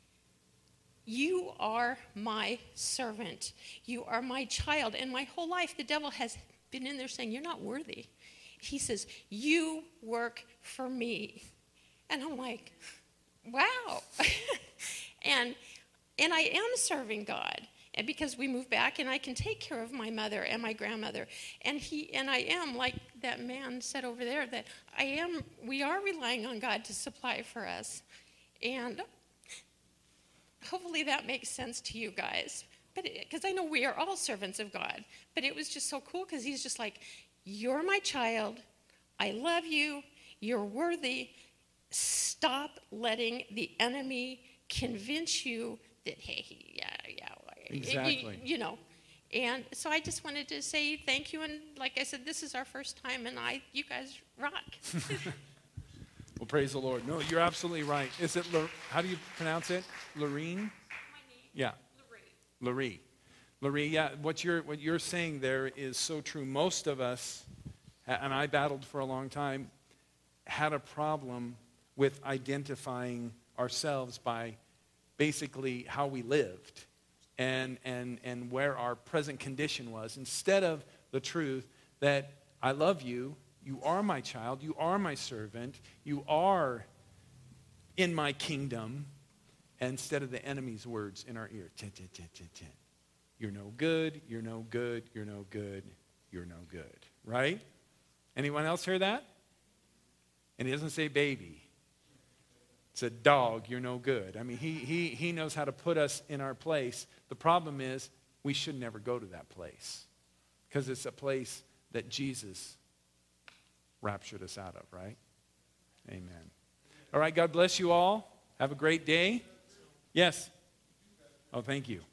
you are my servant. You are my child. And my whole life, the devil has been in there saying, you're not worthy. He says, you work for me. And I'm like, wow. and and I am serving God. And because we moved back and I can take care of my mother and my grandmother. And he and I am, like that man said over there, that I am, we are relying on God to supply for us. And hopefully that makes sense to you guys. But because I know we are all servants of God. But it was just so cool because he's just like, you're my child. I love you. You're worthy. Stop letting the enemy convince you that, hey, yeah, yeah. Exactly. You, you know. And so I just wanted to say thank you. And like I said, this is our first time. And I, you guys rock. Well, praise the Lord. No, you're absolutely right. Is it, L- how do you pronounce it? Lorene? My name? Yeah. Lorraine. Lorene. Lorene, yeah, what you're, what you're saying there is so true. Most of us, and I battled for a long time, had a problem with identifying ourselves by basically how we lived and, and, and where our present condition was, instead of the truth that I love you, you are my child, you are my servant, you are in my kingdom, instead of the enemy's words in our ear. Tit, tit, tit, tit, tit. You're no good, you're no good, you're no good, you're no good. Right? Anyone else hear that? And he doesn't say baby. It's a dog, you're no good. I mean, he, he, he knows how to put us in our place. The problem is we should never go to that place because it's a place that Jesus raptured us out of, right? Amen. All right, God bless you all. Have a great day. Yes. Oh, thank you.